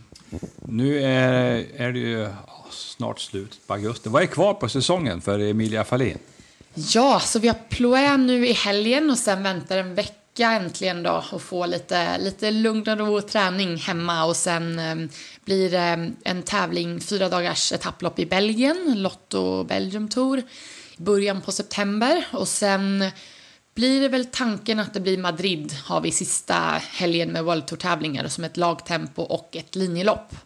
Nu är, är det ju snart slut på augusti. Vad är kvar på säsongen för Emilia Fahlin? Ja, så vi har Ploé nu i helgen och sen väntar en vecka äntligen då och få lite, lite lugn och ro och träning hemma och sen eh, blir det eh, en tävling, fyra dagars etapplopp i Belgien, Lotto Belgium Tour i början på september och sen blir det väl tanken att det blir Madrid har vi sista helgen med World Tour-tävlingar som ett lagtempo och ett linjelopp.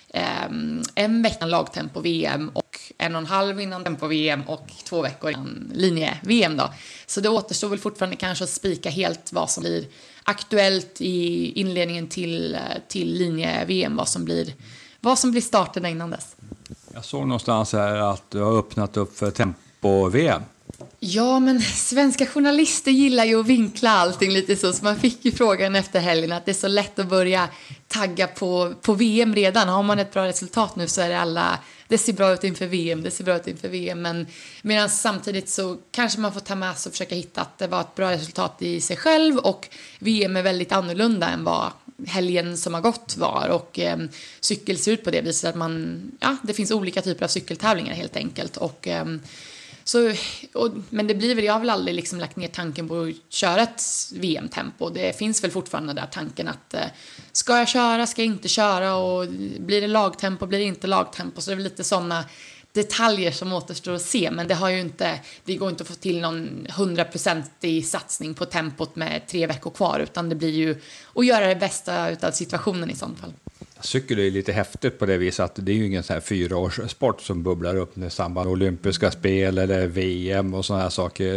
Um, en vecka lagtempo V M och en och en halv innan tempo V M och två veckor innan linje-V M då. Så det återstår väl fortfarande kanske att spika helt vad som blir aktuellt i inledningen till, till linje-V M, vad som blir, vad som blir starten innan dess. Jag såg någonstans här att du har öppnat upp för tempo-V M. Ja, men svenska journalister gillar ju att vinkla allting lite så. Så man fick ju frågan efter helgen att det är så lätt att börja tagga på, på V M redan. Har man ett bra resultat nu så är det alla... Det ser bra ut inför V M, det ser bra ut inför V M. Men medan samtidigt så kanske man får ta med sig och försöka hitta att det var ett bra resultat i sig själv. Och V M är väldigt annorlunda än vad helgen som har gått var. Och eh, cykel ser ut på det viset att man... Ja, det finns olika typer av cykeltävlingar helt enkelt. Och... Eh, Så, och, men det blir väl, jag har väl aldrig liksom lagt ner tanken på att köra ett V M-tempo. Det finns väl fortfarande där tanken att eh, ska jag köra, ska jag inte köra och blir det lagtempo, blir det inte lagtempo. Så det är väl lite sådana detaljer som återstår att se. Men det har ju inte, det går inte att få till någon hundraprocentig satsning på tempot med tre veckor kvar. Utan det blir ju att göra det bästa av situationen i sånt fall. Cykel är lite häftigt på det viset att det är ju ingen sån här fyraårssport som bubblar upp med samband med olympiska spel eller V M och såna här saker.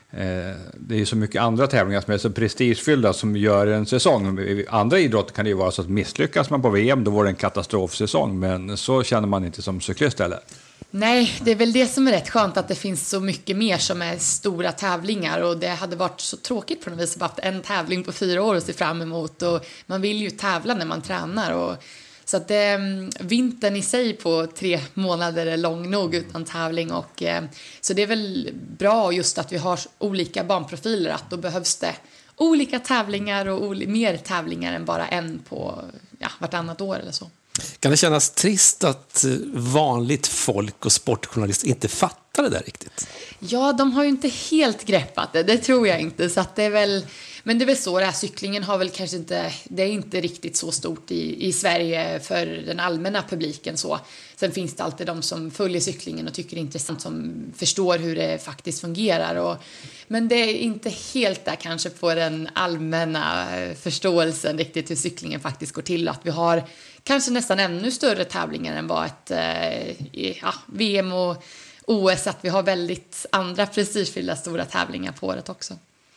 Det är ju så mycket andra tävlingar som är så prestigefyllda som gör en säsong. I andra idrotter kan det ju vara så att misslyckas man på V M då var det en katastrofsäsong, men så känner man inte som cyklist heller. Nej, det är väl det som är rätt skönt att det finns så mycket mer som är stora tävlingar och det hade varit så tråkigt på något vis att ha haft en tävling på fyra år att se fram emot och man vill ju tävla när man tränar och så att det, vintern i sig på tre månader är lång nog utan tävling och så det är väl bra just att vi har olika banprofiler att då behövs det olika tävlingar och mer tävlingar än bara en på ja, vartannat år eller så. Kan det kännas trist att vanligt folk och sportjournalister inte fattar greppa det där riktigt? Ja, de har ju inte helt greppat det, det tror jag inte. Så att det är väl, men det är väl så, det här cyklingen har väl kanske inte, det är inte riktigt så stort i, i Sverige för den allmänna publiken så. Sen finns det alltid de som följer cyklingen och tycker det är intressant, som förstår hur det faktiskt fungerar. Och, men det är inte helt där kanske på den allmänna förståelsen riktigt hur cyklingen faktiskt går till. Att vi har kanske nästan ännu större tävlingar än vad ett eh, ja, V M och O S, att vi har väldigt andra prestigefyllda stora tävlingar på året också.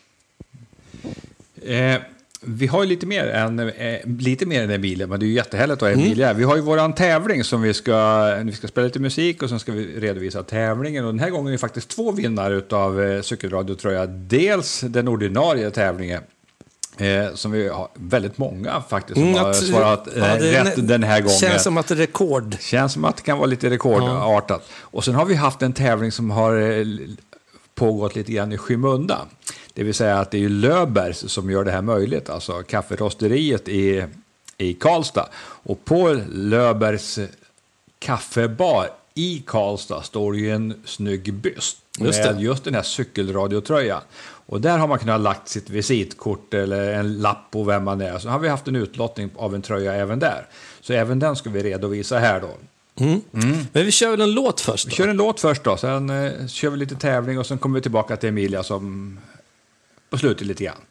Eh, vi har ju lite mer än, eh, lite mer än Emilia, men det är ju jättehärligt att ha Emilia. Mm. Vi har ju våran tävling som vi ska, vi ska spela lite musik och sen ska vi redovisa tävlingen. Och den här gången är det faktiskt två vinnare utav eh, cykelradio, tror jag. Dels den ordinarie tävlingen. Eh, som vi har väldigt många faktiskt som mm, har svarat eh, ja, rätt ne- den här gången. Känns som att det är rekord. Känns som att det kan vara lite rekordartat. Ja. Och sen har vi haft en tävling som har eh, pågått lite grann i skymundan. Det vill säga att det är Löfbergs som gör det här möjligt. Alltså kafferosteriet i, i Karlstad. Och på Löfbergs kaffebar i Karlstad står ju en snygg byst. Just med det. Just den här cykelradiotröjan. Och där har man kunnat lagt sitt visitkort eller en lapp på vem man är. Så har vi haft en utlottning av en tröja även där. Så även den ska vi redovisa här då. Mm. Mm. Men vi kör väl en låt först då? Vi kör en låt först då. Sen eh, kör vi lite tävling och sen kommer vi tillbaka till Emilia som på slutet lite grann.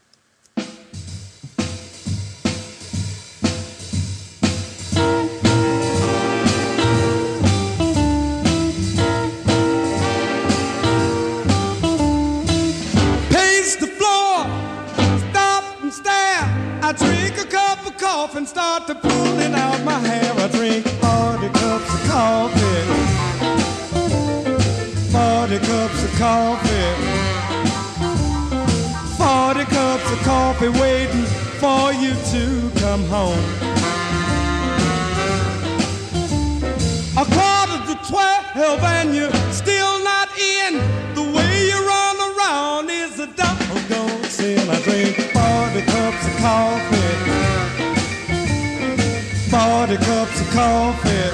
I drink a cup of coffee and start to pulling out my hair. I drink forty cups of coffee, forty cups of coffee, forty cups of coffee waiting for you to come home. A quarter to twelve and you're still not in. The way you run around is a doggone sin. I drink forty cups of coffee, forty cups of coffee,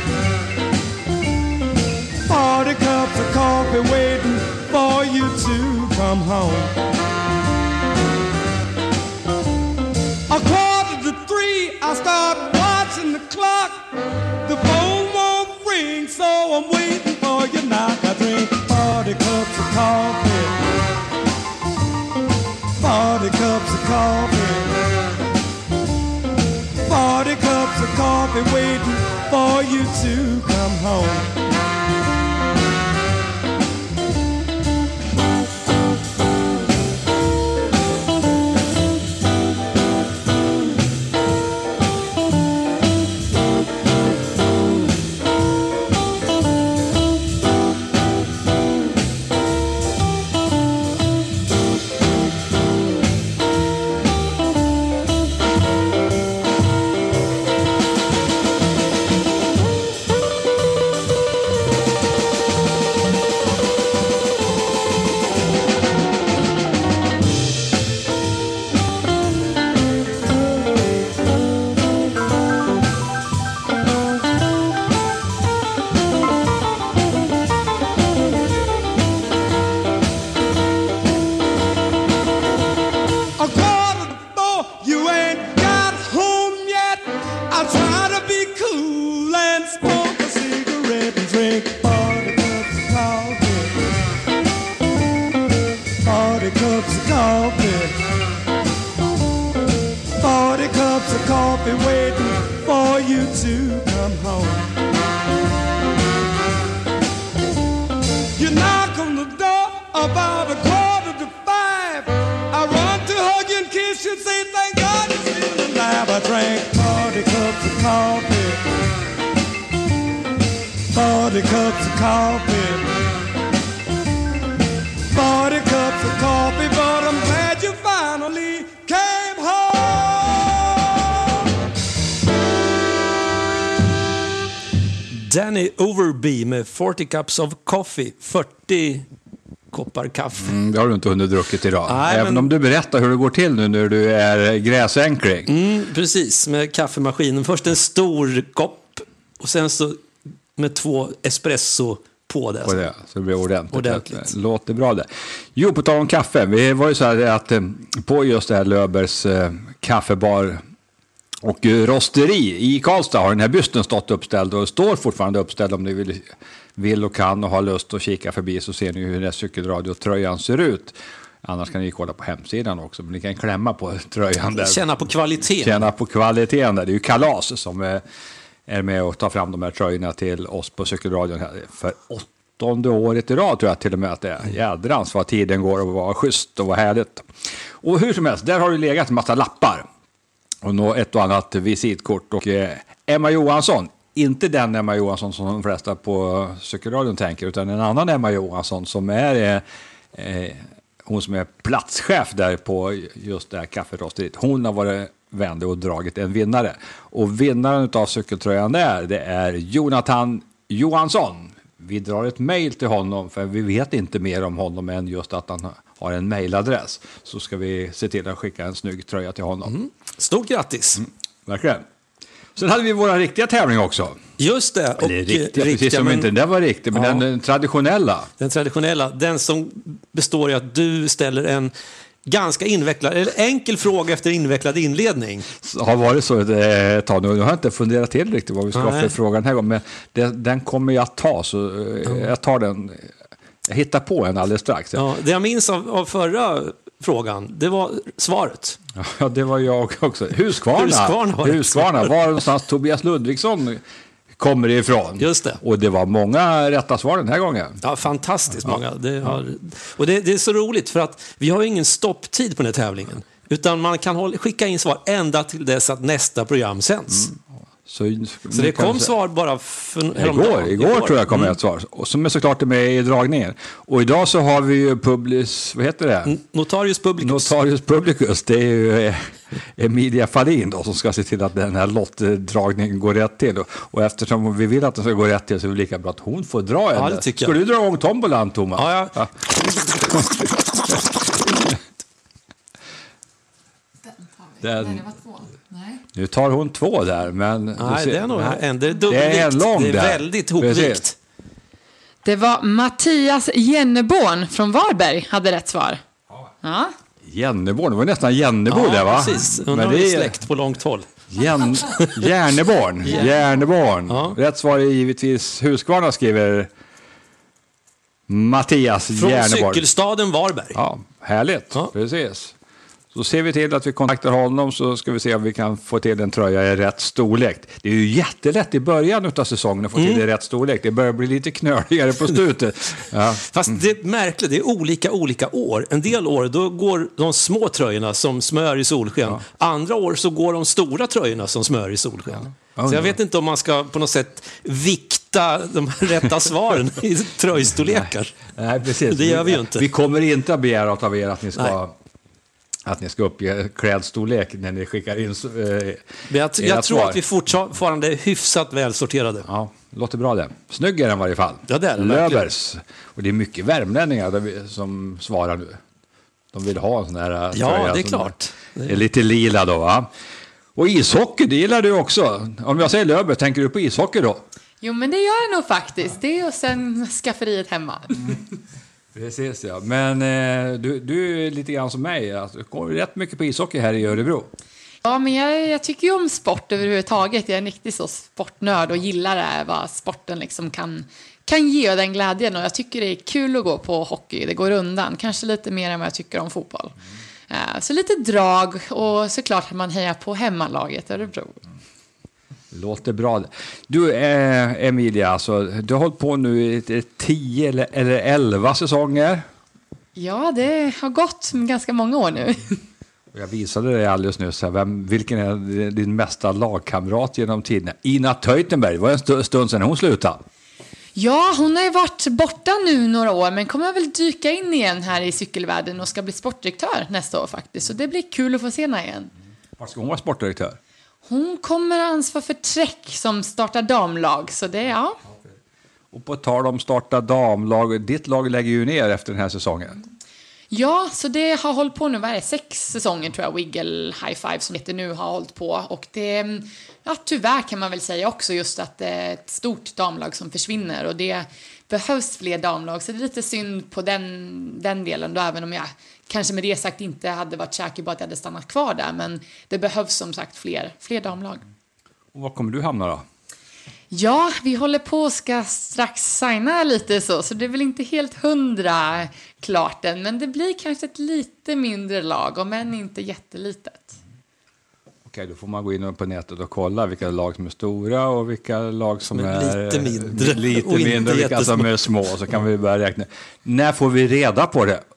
forty cups of coffee waiting for you to come home. A quarter to three, I start watching the clock. The phone won't ring, so I'm waiting for your knock. I drink forty cups of coffee, forty cups of coffee, forty cups of coffee waiting for you to come home. Danny Overby med forty cups of coffee, fyrtio koppar kaffe. Mm, det har du inte hunnit druckit idag. Nej, Även men... om du berättar hur det går till nu när du är gräsänkling. Mm, precis, med kaffemaskinen. Först en stor kopp och sen så med två espresso på det. På det, så det blir ordentligt. Ordentligt. Det låter bra det. Jo, på tal om kaffe. Vi var ju så här att eh, på just det här Löfbergs eh, kaffebar och eh, rosteri i Karlstad har den här bysten stått uppställd och står fortfarande uppställd. Om ni vill, vill och kan och har lust att kika förbi så ser ni hur den här cykelradiotröjan ser ut. Annars kan ni kolla på hemsidan också, men ni kan klämma på tröjan där. Känna på kvaliteten. Känna på kvaliteten där. Det är ju Kalas som är, är med och tar fram de här tröjorna till oss på cykelradion här för åttonde året i rad tror jag till och med att det är. Jädrans vad tiden går och vad schysst och vad härligt. Och hur som helst, där har det legat en massa lappar och nå ett och annat visitkort och eh, Emma Johansson, inte den Emma Johansson som de flesta på cykelradion tänker utan en annan Emma Johansson som är eh, eh, hon som är platschef där på just det här kafferosteriet. Hon har varit vände och dragit en vinnare. Och vinnaren av cykeltröjan där, det är Jonathan Johansson. Vi drar ett mejl till honom för vi vet inte mer om honom än just att han har en mejladress. Så ska vi se till att skicka en snygg tröja till honom. Mm. Stort grattis. Mm, verkligen. Sen hade vi våra riktiga tävling också. Just det. Och Eller riktiga, riktiga, precis som men, inte den där var riktig, men ja. den, den traditionella. Den traditionella, den som består i att du ställer en ganska invecklad, eller enkel fråga efter invecklad inledning. Har varit så ett tag nu. Jag har inte funderat till riktigt vad vi ska ha för fråga den här gången, men det, den kommer jag att ta, så mm. jag tar den. Jag hittar på en alldeles strax. Ja, det jag minns av, av förra frågan, det var svaret. Ja, det var jag också. Huskvarna. Huskvarna var, Huskvarna. Var någonstans Tobias Ludvigsson kommer ifrån. Just det. Och det var många rätta svar den här gången. Ja, fantastiskt många. Det har, och det, det är så roligt för att vi har ingen stopptid på den här tävlingen. Utan man kan hålla, skicka in svar ända till dess att nästa program sänds. Mm. Så, så det kom svar bara för igår, igår, igår tror jag kom mm. ett svar. Och som är såklart med i dragningen. Och idag så har vi ju Publis, vad heter det? Notarius Publicus. Notarius Publicus, det är ju Emilia Fahlin då, som ska se till att den här lottdragningen går rätt till. Och, och eftersom vi vill att den ska gå rätt till så är det lika bra att hon får dra en. Ja, det tycker ska jag. du dra igång tombolan, Thomas? Ja, ja. ja. Den, Nej, det var två. Nej. Nu tar hon två där, men... Nej, ser, det är nog nej, en. Det är dubbelvikt. Det är en lång Det är där. väldigt hopvikt. Precis. Det var Mattias Jenneborn från Varberg hade rätt svar. Ja. Jenneborn, det var nästan Jennebo Ja, där, va? precis. Undrar Men om det det är är släkt på långt håll. Jern, Järneborn. Järneborn. Ja. Rätt svar är givetvis Huskvarna, skriver Mattias Från Järneborn. cykelstaden Varberg. Ja, härligt. Ja. Precis. Så ser vi till att vi kontaktar honom, så ska vi se om vi kan få till en tröja i rätt storlek. Det är ju jättelätt i början av säsongen att få till Mm. det i rätt storlek. Det börjar bli lite knöligare på slutet. Ja. Fast det är märkligt, det är olika olika år. En del år då går de små tröjorna som smör i solsken. Ja. Andra år så går de stora tröjorna som smör i solsken. Ja. Så jag vet inte om man ska på något sätt vikta de rätta svaren i tröjstorlekar. Nej, precis. Det gör vi ju inte. Vi kommer inte att begära av er att ni ska... Nej. Att ni ska uppge klädstorlek när ni skickar in eh, Men jag, jag tror svar. att vi fortfarande är hyfsat välsorterade. Ja, låter bra det. Snygg är den i varje fall. Ja, det är det, Löfbergs. Och det är mycket värmlänningar där vi, som svarar nu. De vill ha en sån här Ja, tröja det är som klart. är lite lila då, va? Och ishockey, det gillar du också. Om jag säger Löfbergs, tänker du på ishockey då? Jo, men det gör jag nog faktiskt. Det och sen skafferiet hemma. Precis, ja. Men eh, du, du är lite grann som mig. Alltså, det går rätt mycket på ishockey här i Örebro. Ja, men jag, jag tycker ju om sport överhuvudtaget. Jag är en riktig så sportnörd och gillar det, vad sporten liksom kan, kan ge den glädjen. Och jag tycker det är kul att gå på hockey. Det går undan. Kanske lite mer än vad jag tycker om fotboll. Uh, så lite drag och såklart att man hejar på hemmalaget Örebro. Låter bra. Du, eh, Emilia, alltså, du har hållit på nu i tio eller, eller elva säsonger. Ja, det har gått ganska många år nu. Jag visade dig alldeles nyss här, vem, vilken är din mesta lagkamrat genom tiden? Ina Teutenberg, det var en st- stund sedan hon slutade. Ja, hon har ju varit borta nu några år, men kommer väl dyka in igen här i cykelvärlden och ska bli sportdirektör nästa år faktiskt. Så det blir kul att få se henne igen. Var ska hon vara sportdirektör? Hon kommer ansvar för Träck som startar damlag, så det, ja. Och på tal om starta damlag, ditt lag lägger ju ner efter den här säsongen. Ja, så det har hållit på nu, vad är det, sex säsonger tror jag, Wiggle High Five som heter nu har hållit på. Och det, ja tyvärr kan man väl säga också just att det är ett stort damlag som försvinner och det behövs fler damlag. Så det är lite synd på den, den delen då, även om jag kanske med det sagt inte hade varit säker på att jag hade stannat kvar där. Men det behövs som sagt fler, fler damlag. Och var kommer du hamna då? Ja, vi håller på och ska strax signa lite så, så det är väl inte helt hundra klart än, men det blir kanske ett lite mindre lag, om än inte jättelitet. Okej, då får man gå in på nätet och kolla vilka lag som är stora och vilka lag som Men är lite mindre lite och inte mindre och vilka jättesmå. som är små, så kan vi börja räkna. När får vi reda på det?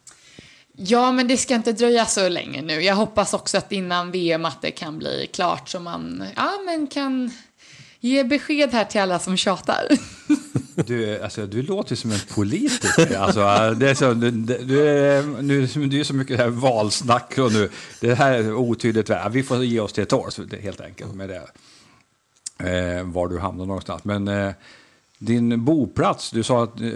Ja, men det ska inte dröja så länge nu. Jag hoppas också att innan V M att det kan bli klart så man ja, men kan ge besked här till alla som tjatar. Du, alltså, du låter som en politiker. Alltså, det är så, du, du, är, nu, det är så mycket här valsnack och nu. Det här är otydligt. Vi får ge oss till ett år, så det är helt enkelt med det. Eh, var du hamnar någonstans. Men eh, din boplats, du sa att, eh,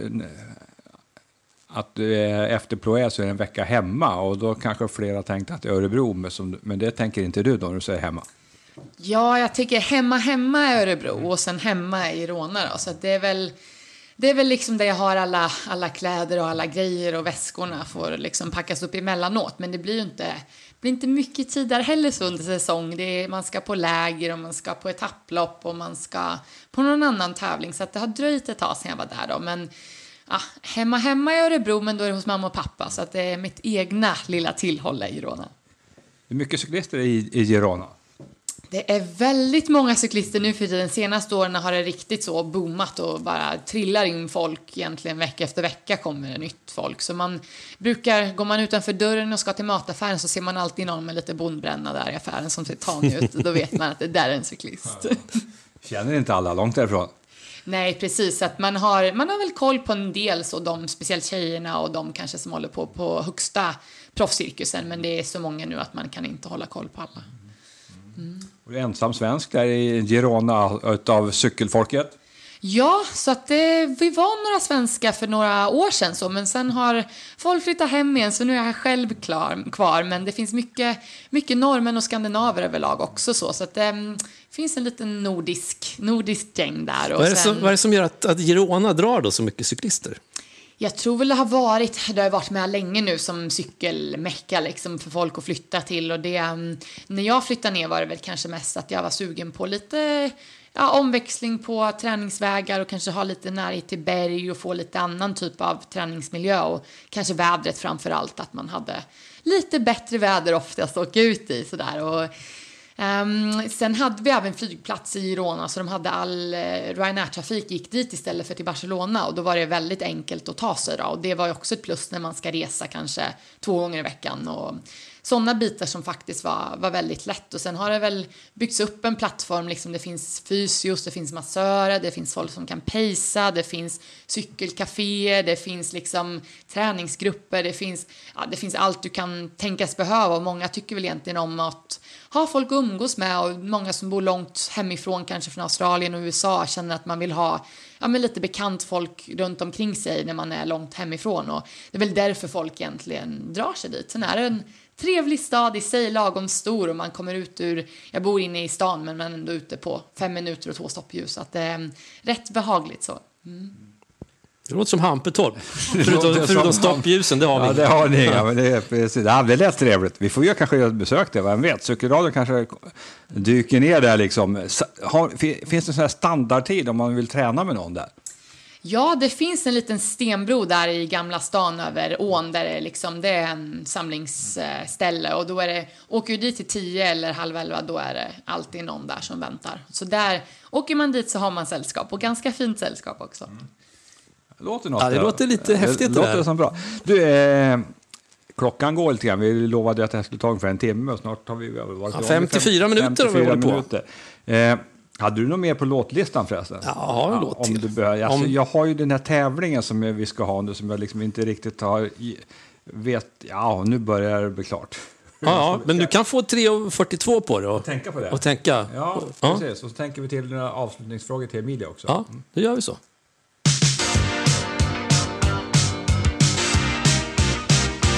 att eh, efter Ploé så är det en vecka hemma. Och då kanske flera tänkt att det är Örebro, men, som, men det tänker inte du då när du säger hemma. Ja, jag tycker hemma hemma i Örebro och sen hemma i Råna då. Så att det är väl det är väl liksom där jag har alla, alla kläder och alla grejer och väskorna får liksom packas upp emellanåt. Men det blir ju inte, blir inte mycket tid där heller så under säsong. Det är, man ska på läger och man ska på etapplopp och man ska på någon annan tävling. Så att det har dröjt ett tag sedan jag var där då. Men ja, hemma hemma i Örebro, men då är det hos mamma och pappa. Så att det är mitt egna lilla tillhåll i Råna. Det är mycket cyklister i, i Girona. Det är väldigt många cyklister nu för tiden. Senaste åren har det riktigt så boomat och bara trillar in folk egentligen vecka efter vecka kommer det nytt folk. Så man brukar, går man utanför dörren och ska till mataffären så ser man alltid någon med lite bondbränna där i affären som ser tanig ut. Då vet man att det där är en cyklist. Känner inte alla långt därifrån? Nej, precis. Att man, har, man har väl koll på en del, så de speciellt tjejerna och de kanske som håller på på högsta proffscirkusen. Men det är så många nu att man kan inte hålla koll på alla. Mm. Och du är ensam svensk där i Girona utav cykelfolket? Ja, så att det, vi var några svenskar för några år sedan så, men sen har folk flyttat hem igen så nu är jag själv klar, kvar. Men det finns mycket, mycket norrmän och skandinaver överlag också så, så att det um, finns en liten nordisk, nordisk gäng där. Och vad, är det sen, som, vad är det som gör att, att Girona drar då så mycket cyklister? Jag tror väl det har varit, det har varit med länge nu som cykelmecka liksom för folk att flytta till och det, um, när jag flyttade ner var det väl kanske mest att jag var sugen på lite ja, omväxling på träningsvägar och kanske ha lite närhet till berg och få lite annan typ av träningsmiljö och kanske vädret framför allt, att man hade lite bättre väder oftast att åka ut i sådär. Och Um, sen hade vi även flygplats i Girona så de hade all uh, Ryanair-trafik gick dit istället för till Barcelona och då var det väldigt enkelt att ta sig då. Och det var ju också ett plus när man ska resa kanske två gånger i veckan och sådana bitar som faktiskt var, var väldigt lätt. Och sen har det väl byggts upp en plattform, liksom det finns fysios, det finns massörer, det finns folk som kan pacea, det finns cykelcaféer, det finns liksom träningsgrupper, det finns, ja, det finns allt du kan tänkas behöva och många tycker väl egentligen om att ha folk att umgås med och många som bor långt hemifrån, kanske från Australien och U S A, känner att man vill ha ja, men lite bekant folk runt omkring sig när man är långt hemifrån och det är väl därför folk egentligen drar sig dit. Sen är det en trevlig stad i sig, lagom stor och man kommer ut ur, jag bor inne i stan men man är ändå ute på fem minuter och två stoppljus, så att det är rätt behagligt så. Mm. Det låter som Hampetorp. Förutom, förutom stoppljusen, det har vi. Ja, det har ni inga, men det är precis. Ja, det är lätt trevligt. Vi får ju kanske göra ett besök där, vem vet. Cykelradion kanske dyker ner där liksom. Har, finns det en sån här standardtid om man vill träna med någon där? Ja, det finns en liten stenbro där i Gamla stan över ån där det, liksom, det är en samlingsställe och då är det, åker du dit till tio eller halv elva, då är det alltid någon där som väntar. Så där åker man dit så har man sällskap och ganska fint sällskap också. Mm. Låter något, ja, det låter lite häftigt det, det låter där. Som bra. Du, eh, klockan går lite grann. Vi lovade att det här skulle ta ungefär en timme och snart har vi varit ja, femtiofyra minuter har vi hållit på. Minuter. Eh, hade du något mer på låtlistan förresten? Ja, har en låt om till. Du börjar, alltså, om... Jag har ju den här tävlingen som vi ska ha nu som jag liksom inte riktigt har vet. Ja, nu börjar det bli klart. Ja, ja, men du kan få tre fyrtiotvå på det och, och tänka på det. Och tänka. Ja, ja, precis. Och så tänker vi till några avslutningsfrågor till Emilia också. Ja, då gör vi så.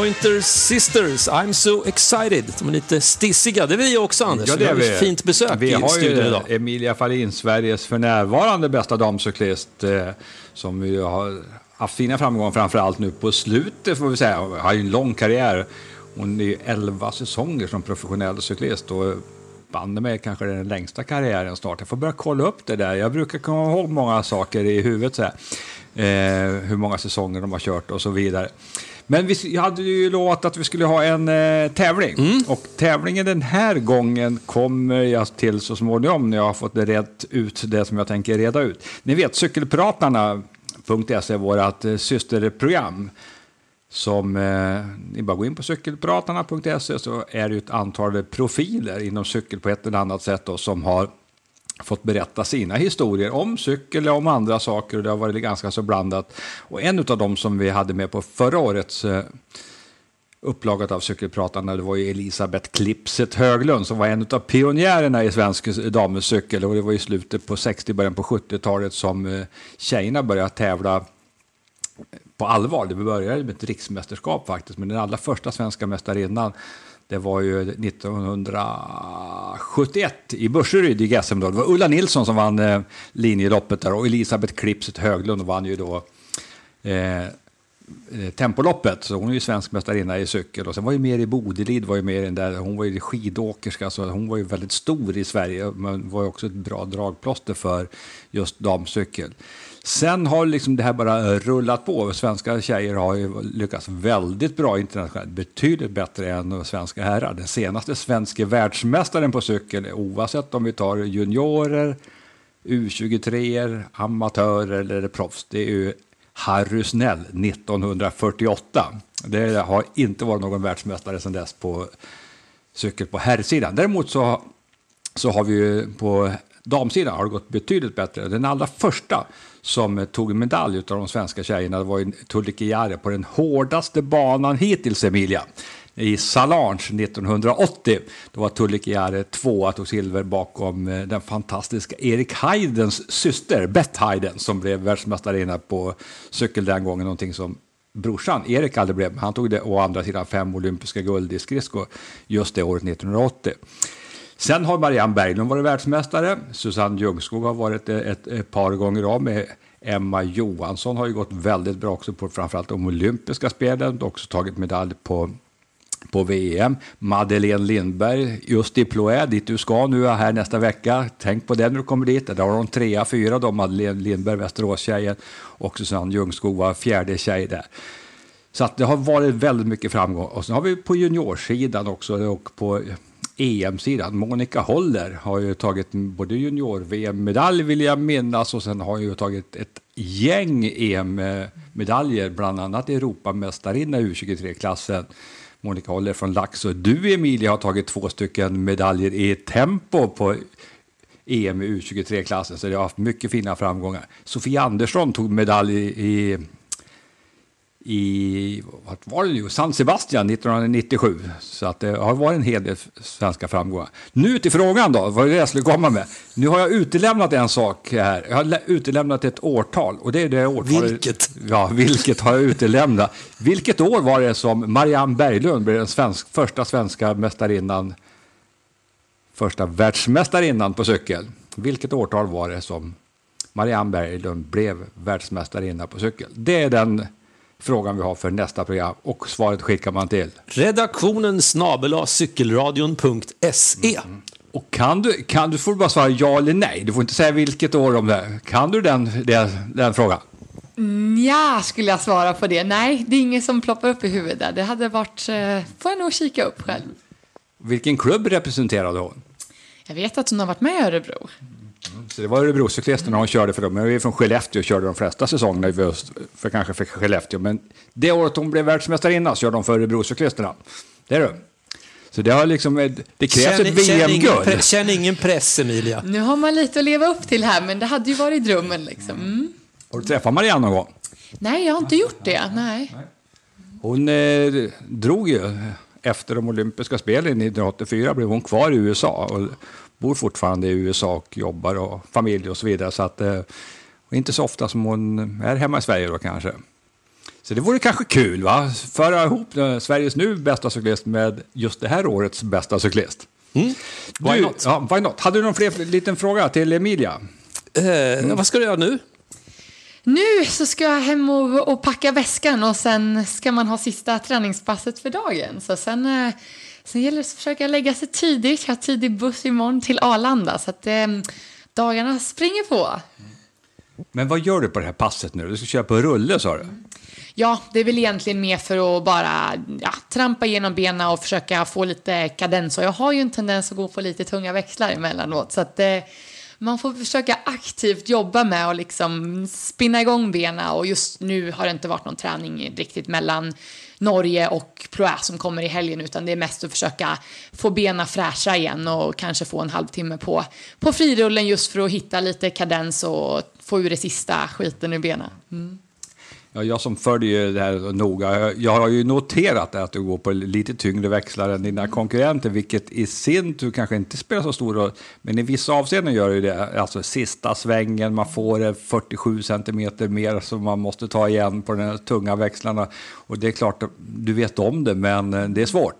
Pointer Sisters, I'm so excited. De är lite stissiga, det är vi också, Anders. Ja, det är vi. vi. Har ett fint besök vi i har studion ju idag. Emilia Fahlin, Sveriges för närvarande bästa damcyklist, eh, som ju har haft fina framgångar framförallt nu på slutet, får vi säga. Hon har ju en lång karriär. Hon är ju elva säsonger som professionell cyklist och bandet med kanske den längsta karriären snart. Jag får börja kolla upp det där. Jag brukar komma ihåg många saker i huvudet så här. Eh, hur många säsonger de har kört och så vidare. Men vi hade ju lovat att vi skulle ha en eh, tävling. Mm. Och tävlingen den här gången kommer jag till så småningom när jag har fått rätt ut det som jag tänker reda ut. Ni vet, cykelpratarna punkt se är vårt eh, systerprogram. Som eh, ni bara går in på cykelpratarna punkt se så är det ett antal profiler inom cykel på ett eller annat sätt då, som har fått berätta sina historier om cykel och om andra saker, och det har varit ganska så blandat. Och en av dem som vi hade med på förra årets eh, upplagat av cykelpratarna, det var ju Elisabeth Klipset Höglund som var en av pionjärerna i svensk damcykel, och det var i slutet på sextio, början på sjuttiotalet som eh, tjejerna började tävla på allvar. Det började med ett riksmästerskap faktiskt, men den allra första svenska mästarinnan, det var ju nittonhundrasjuttioett i Burseryd i G S M då. Det var Ulla Nilsson som vann eh, linjeloppet där, och Elisabeth Klipset Höglund vann ju då eh, tempoloppet, så hon är ju svensk mästarinna i cykel. Och sen var ju Meri Bodelid var ju med i den där, hon var ju skidåkerska, så hon var ju väldigt stor i Sverige, men var ju också ett bra dragplåster för just damcykel. Sen har liksom det här bara rullat på. Svenska tjejer har ju lyckats väldigt bra internationellt, betydligt bättre än svenska herrar. Den senaste svenska världsmästaren på cykel, oavsett om vi tar juniorer, U tjugotre, amatörer eller proffs, det är ju Harry Snell nittonhundrafyrtioåtta. Det har inte varit någon världsmästare sedan dess på cykel på herrsidan. Däremot så, så har vi ju på damsidan har det gått betydligt bättre. Den allra första som tog en medalj av de svenska tjejerna, det var ju Tullike Jare på den hårdaste banan hittills, Emilia. I Salange nittonhundraåttio. Då var Tullike Jare tvåa, tog silver bakom den fantastiska Erik Haydens syster, Beth Hayden, som blev världsmästarinna på cykel den gången. Någonting som brorsan Erik aldrig blev. Han tog det å andra sidan fem olympiska guld i skridsko just det året nittonhundraåttio. Sen har Marianne Berglund varit världsmästare. Susanne Ljungskog har varit ett, ett, ett par gånger om med Emma Johansson har ju gått väldigt bra också på framförallt de olympiska spelen. Också tagit medalj på, på V M. Madeleine Lindberg just i Ploé, dit du ska nu här nästa vecka. Tänk på det när du kommer dit. Där har de trea, fyra då. Madeleine Lindberg, Västerås-tjejen, och Susanne Ljungskog var fjärde tjej där. Så att det har varit väldigt mycket framgång. Och sen har vi på juniorsidan också, och på E M-sidan. Monica Holler har ju tagit både junior-V M-medalj vill jag minnas, och sen har ju tagit ett gäng E M-medaljer, bland annat Europamästarinna i U tjugotre-klassen. Monica Holler från Laxå. Du, Emilia, har tagit två stycken medaljer i tempo på E M i U tjugotre-klassen, så det har haft mycket fina framgångar. Sofia Andersson tog medalj i i vad var det ju? San Sebastian nittonhundranittiosju, så att det har varit en hel del svenska framgångar. Nu till frågan då, vad är det jag skulle komma med? Nu har jag utelämnat en sak här. Jag har utelämnat ett årtal, och det är det årtalet. Vilket? Ja, vilket har jag utelämnat? Vilket år var det som Marianne Berglund blev den svensk, första svenska mästarinnan, första världsmästarinnan på cykel? Vilket årtal var det som Marianne Berglund blev världsmästarinna på cykel? Det är den frågan vi har för nästa program, och svaret skickar man till redaktionen snabel-a cykelradion punkt se. Mm. Och kan du, kan du får bara svara ja eller nej, du får inte säga vilket år om det. Kan du den, den, den frågan? Ja, skulle jag svara på det. Nej, det är inget som ploppar upp i huvudet. Det hade varit, eh, får jag nog kika upp själv. Vilken klubb representerade hon? Jag vet att hon har varit med i Örebro. Så det var Örebrocyklisterna hon körde för dem. Jag är från Skellefteå och körde de flesta säsongerna för, för kanske för Skellefteå. Men det året hon blev världsmästarinna så körde de för Örebrocyklisterna. Det är det. Så det har liksom, det krävs Känn, ett V M-guld. Känn ingen press, Emilia. Nu har man lite att leva upp till här, men det hade ju varit drömmen liksom. Mm. Har du träffat Marianne någon gång? Nej, jag har inte gjort det. Nej. Hon eh, drog ju efter de olympiska spelen nittonhundraåttiofyra, blev hon kvar i U S A och bor fortfarande i U S A och jobbar och familj och så vidare. Så att, eh, inte så ofta som hon är hemma i Sverige då kanske. Så det vore kanske kul, va? Föra ihop eh, Sveriges nu bästa cyklist med just det här årets bästa cyklist. Mm. Why Du, not? Ja, why not? Hade du någon fler liten fråga till Emilia? Eh, Vad ska du göra nu? Nu så ska jag hem och, och packa väskan och sen ska man ha sista träningspasset för dagen. Så sen, eh, sen gäller det att försöka lägga sig tidigt. Jag har tidig buss imorgon till Arlanda så att eh, dagarna springer på. Men vad gör du på det här passet nu? Du ska köra på rulle, sa du? Ja, det är väl egentligen mer för att bara ja, trampa igenom benen och försöka få lite kadens. Och jag har ju en tendens att gå på lite tunga växlar emellanåt. Så att eh, man får försöka aktivt jobba med och liksom spinna igång benen. Och just nu har det inte varit någon träning riktigt mellan Norge och Ploä som kommer i helgen. Utan det är mest att försöka få benen fräscha igen och kanske få en halvtimme på, på frirullen just för att hitta lite kadens och få ur det sista skiten ur benen. Mm. Ja, jag som följer det här noga, jag har ju noterat att du går på lite tyngre växlar än dina konkurrenter, vilket i sin tur kanske inte spelar så stor roll, men i vissa avseenden gör ju det. Alltså sista svängen, man får fyrtiosju centimeter mer som man måste ta igen på de här tunga växlarna. Och det är klart, du vet om det, men det är svårt.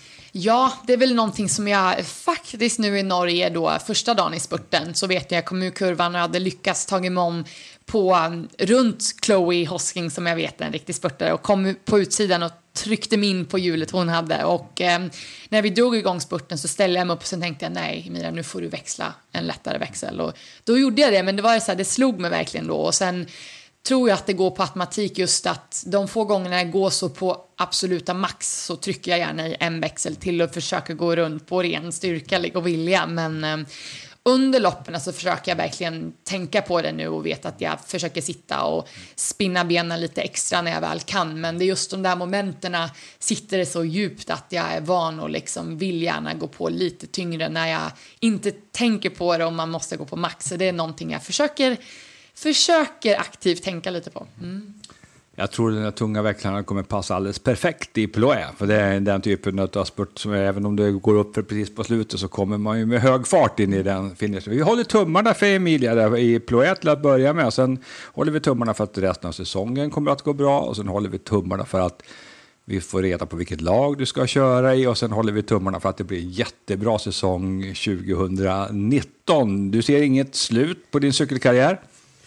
Ja, det är väl någonting som jag faktiskt nu i Norge då, första dagen i spurten, så vet jag, jag kom ur kurvan och hade lyckats ta mig om på runt Chloe Hosking som jag vet är en riktig spurtare och kom på utsidan och tryckte mig in på hjulet hon hade och eh, när vi drog igång spurten så ställde jag mig upp och sen tänkte jag nej Mira, nu får du växla en lättare växel och då gjorde jag det, men det var så här, det slog mig verkligen då och sen tror jag att det går på automatik just att de få gångerna jag går så på absoluta max så trycker jag gärna i en växel till och försöker gå runt på ren styrka och vilja. Men eh, under loppen så försöker jag verkligen tänka på det nu och vet att jag försöker sitta och spinna benen lite extra när jag väl kan. Men det är just de där momenterna sitter det så djupt att jag är van och liksom vill gärna gå på lite tyngre när jag inte tänker på det om man måste gå på max. Så det är någonting jag försöker Försöker aktivt tänka lite på. Mm. Jag tror att den här tunga växlarna kommer passa alldeles perfekt i Ploä. För det är den typen av spurt som även om det går upp för precis på slutet så kommer man ju med hög fart in i den finishen. Vi håller tummarna för Emilia där i Ploä till att börja med. Sen håller vi tummarna för att resten av säsongen kommer att gå bra. Och sen håller vi tummarna för att vi får reda på vilket lag du ska köra i. Och sen håller vi tummarna för att det blir en jättebra säsong tjugonitton. Du ser inget slut på din cykelkarriär?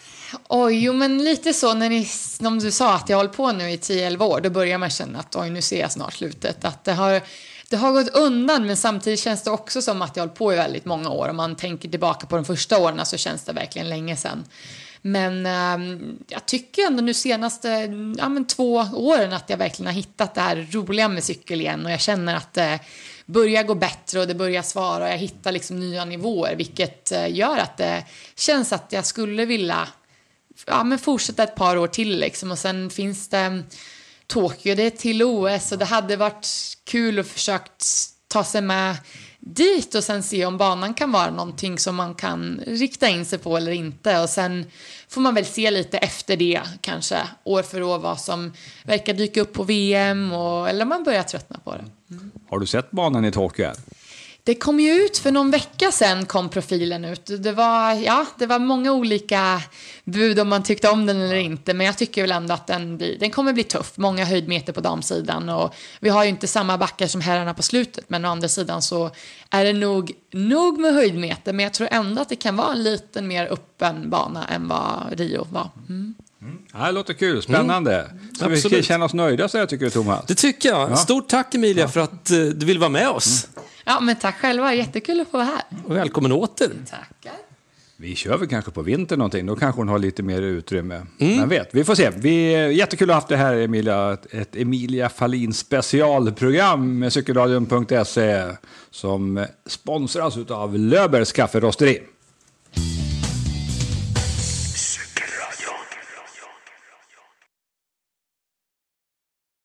Oj, jo men lite så när ni, som du sa att jag håller på nu i tio elva år, då börjar man känna att oj, nu ser jag snart slutet. Att det har, det har gått undan, men samtidigt känns det också som att jag håller på i väldigt många år. Om man tänker tillbaka på de första åren så känns det verkligen länge sedan. Men eh, jag tycker ändå nu senaste ja, men två åren att jag verkligen har hittat det här roliga med cykel igen. Och jag känner att det börjar gå bättre och det börjar svara och jag hittar liksom nya nivåer. Vilket gör att det känns att jag skulle vilja ja, men fortsätta ett par år till liksom. Och sen finns det Tokyo, det är till O S och det hade varit kul att försökt ta sig med dit och sen se om banan kan vara någonting som man kan rikta in sig på eller inte. Och sen får man väl se lite efter det kanske år för år vad som verkar dyka upp på V M och, eller man börjar tröttna på det. Mm. Har du sett banan i Tokyo? Det kom ju ut för någon vecka sedan kom profilen ut. Det var, ja, det var många olika bud om man tyckte om den eller inte. Men jag tycker väl ändå att den, blir, den kommer bli tuff. Många höjdmeter på damsidan. Och vi har ju inte samma backar som herrarna på slutet. Men å andra sidan så är det nog, nog med höjdmeter. Men jag tror ändå att det kan vara en liten mer öppen bana än vad Rio var. Mm. Mm. Ja, det låter kul, spännande. Mm. Så Absolut. vi ska känna oss nöjda så jag tycker du, Thomas. Det tycker jag. Ja. Stort tack Emilia ja. för att uh, du vill vara med oss. Mm. Ja, men tack själva. Jättekul att få vara här. Och välkommen åter. Tackar. Vi kör väl kanske på vintern någonting. Då kanske hon har lite mer utrymme. Mm. Men vet, vi får se. Vi, jättekul att ha haft det här, Emilia. Ett, ett Emilia Fahlin specialprogram med cykelradion punkt se som sponsras av Löfbergs Kafferosteri.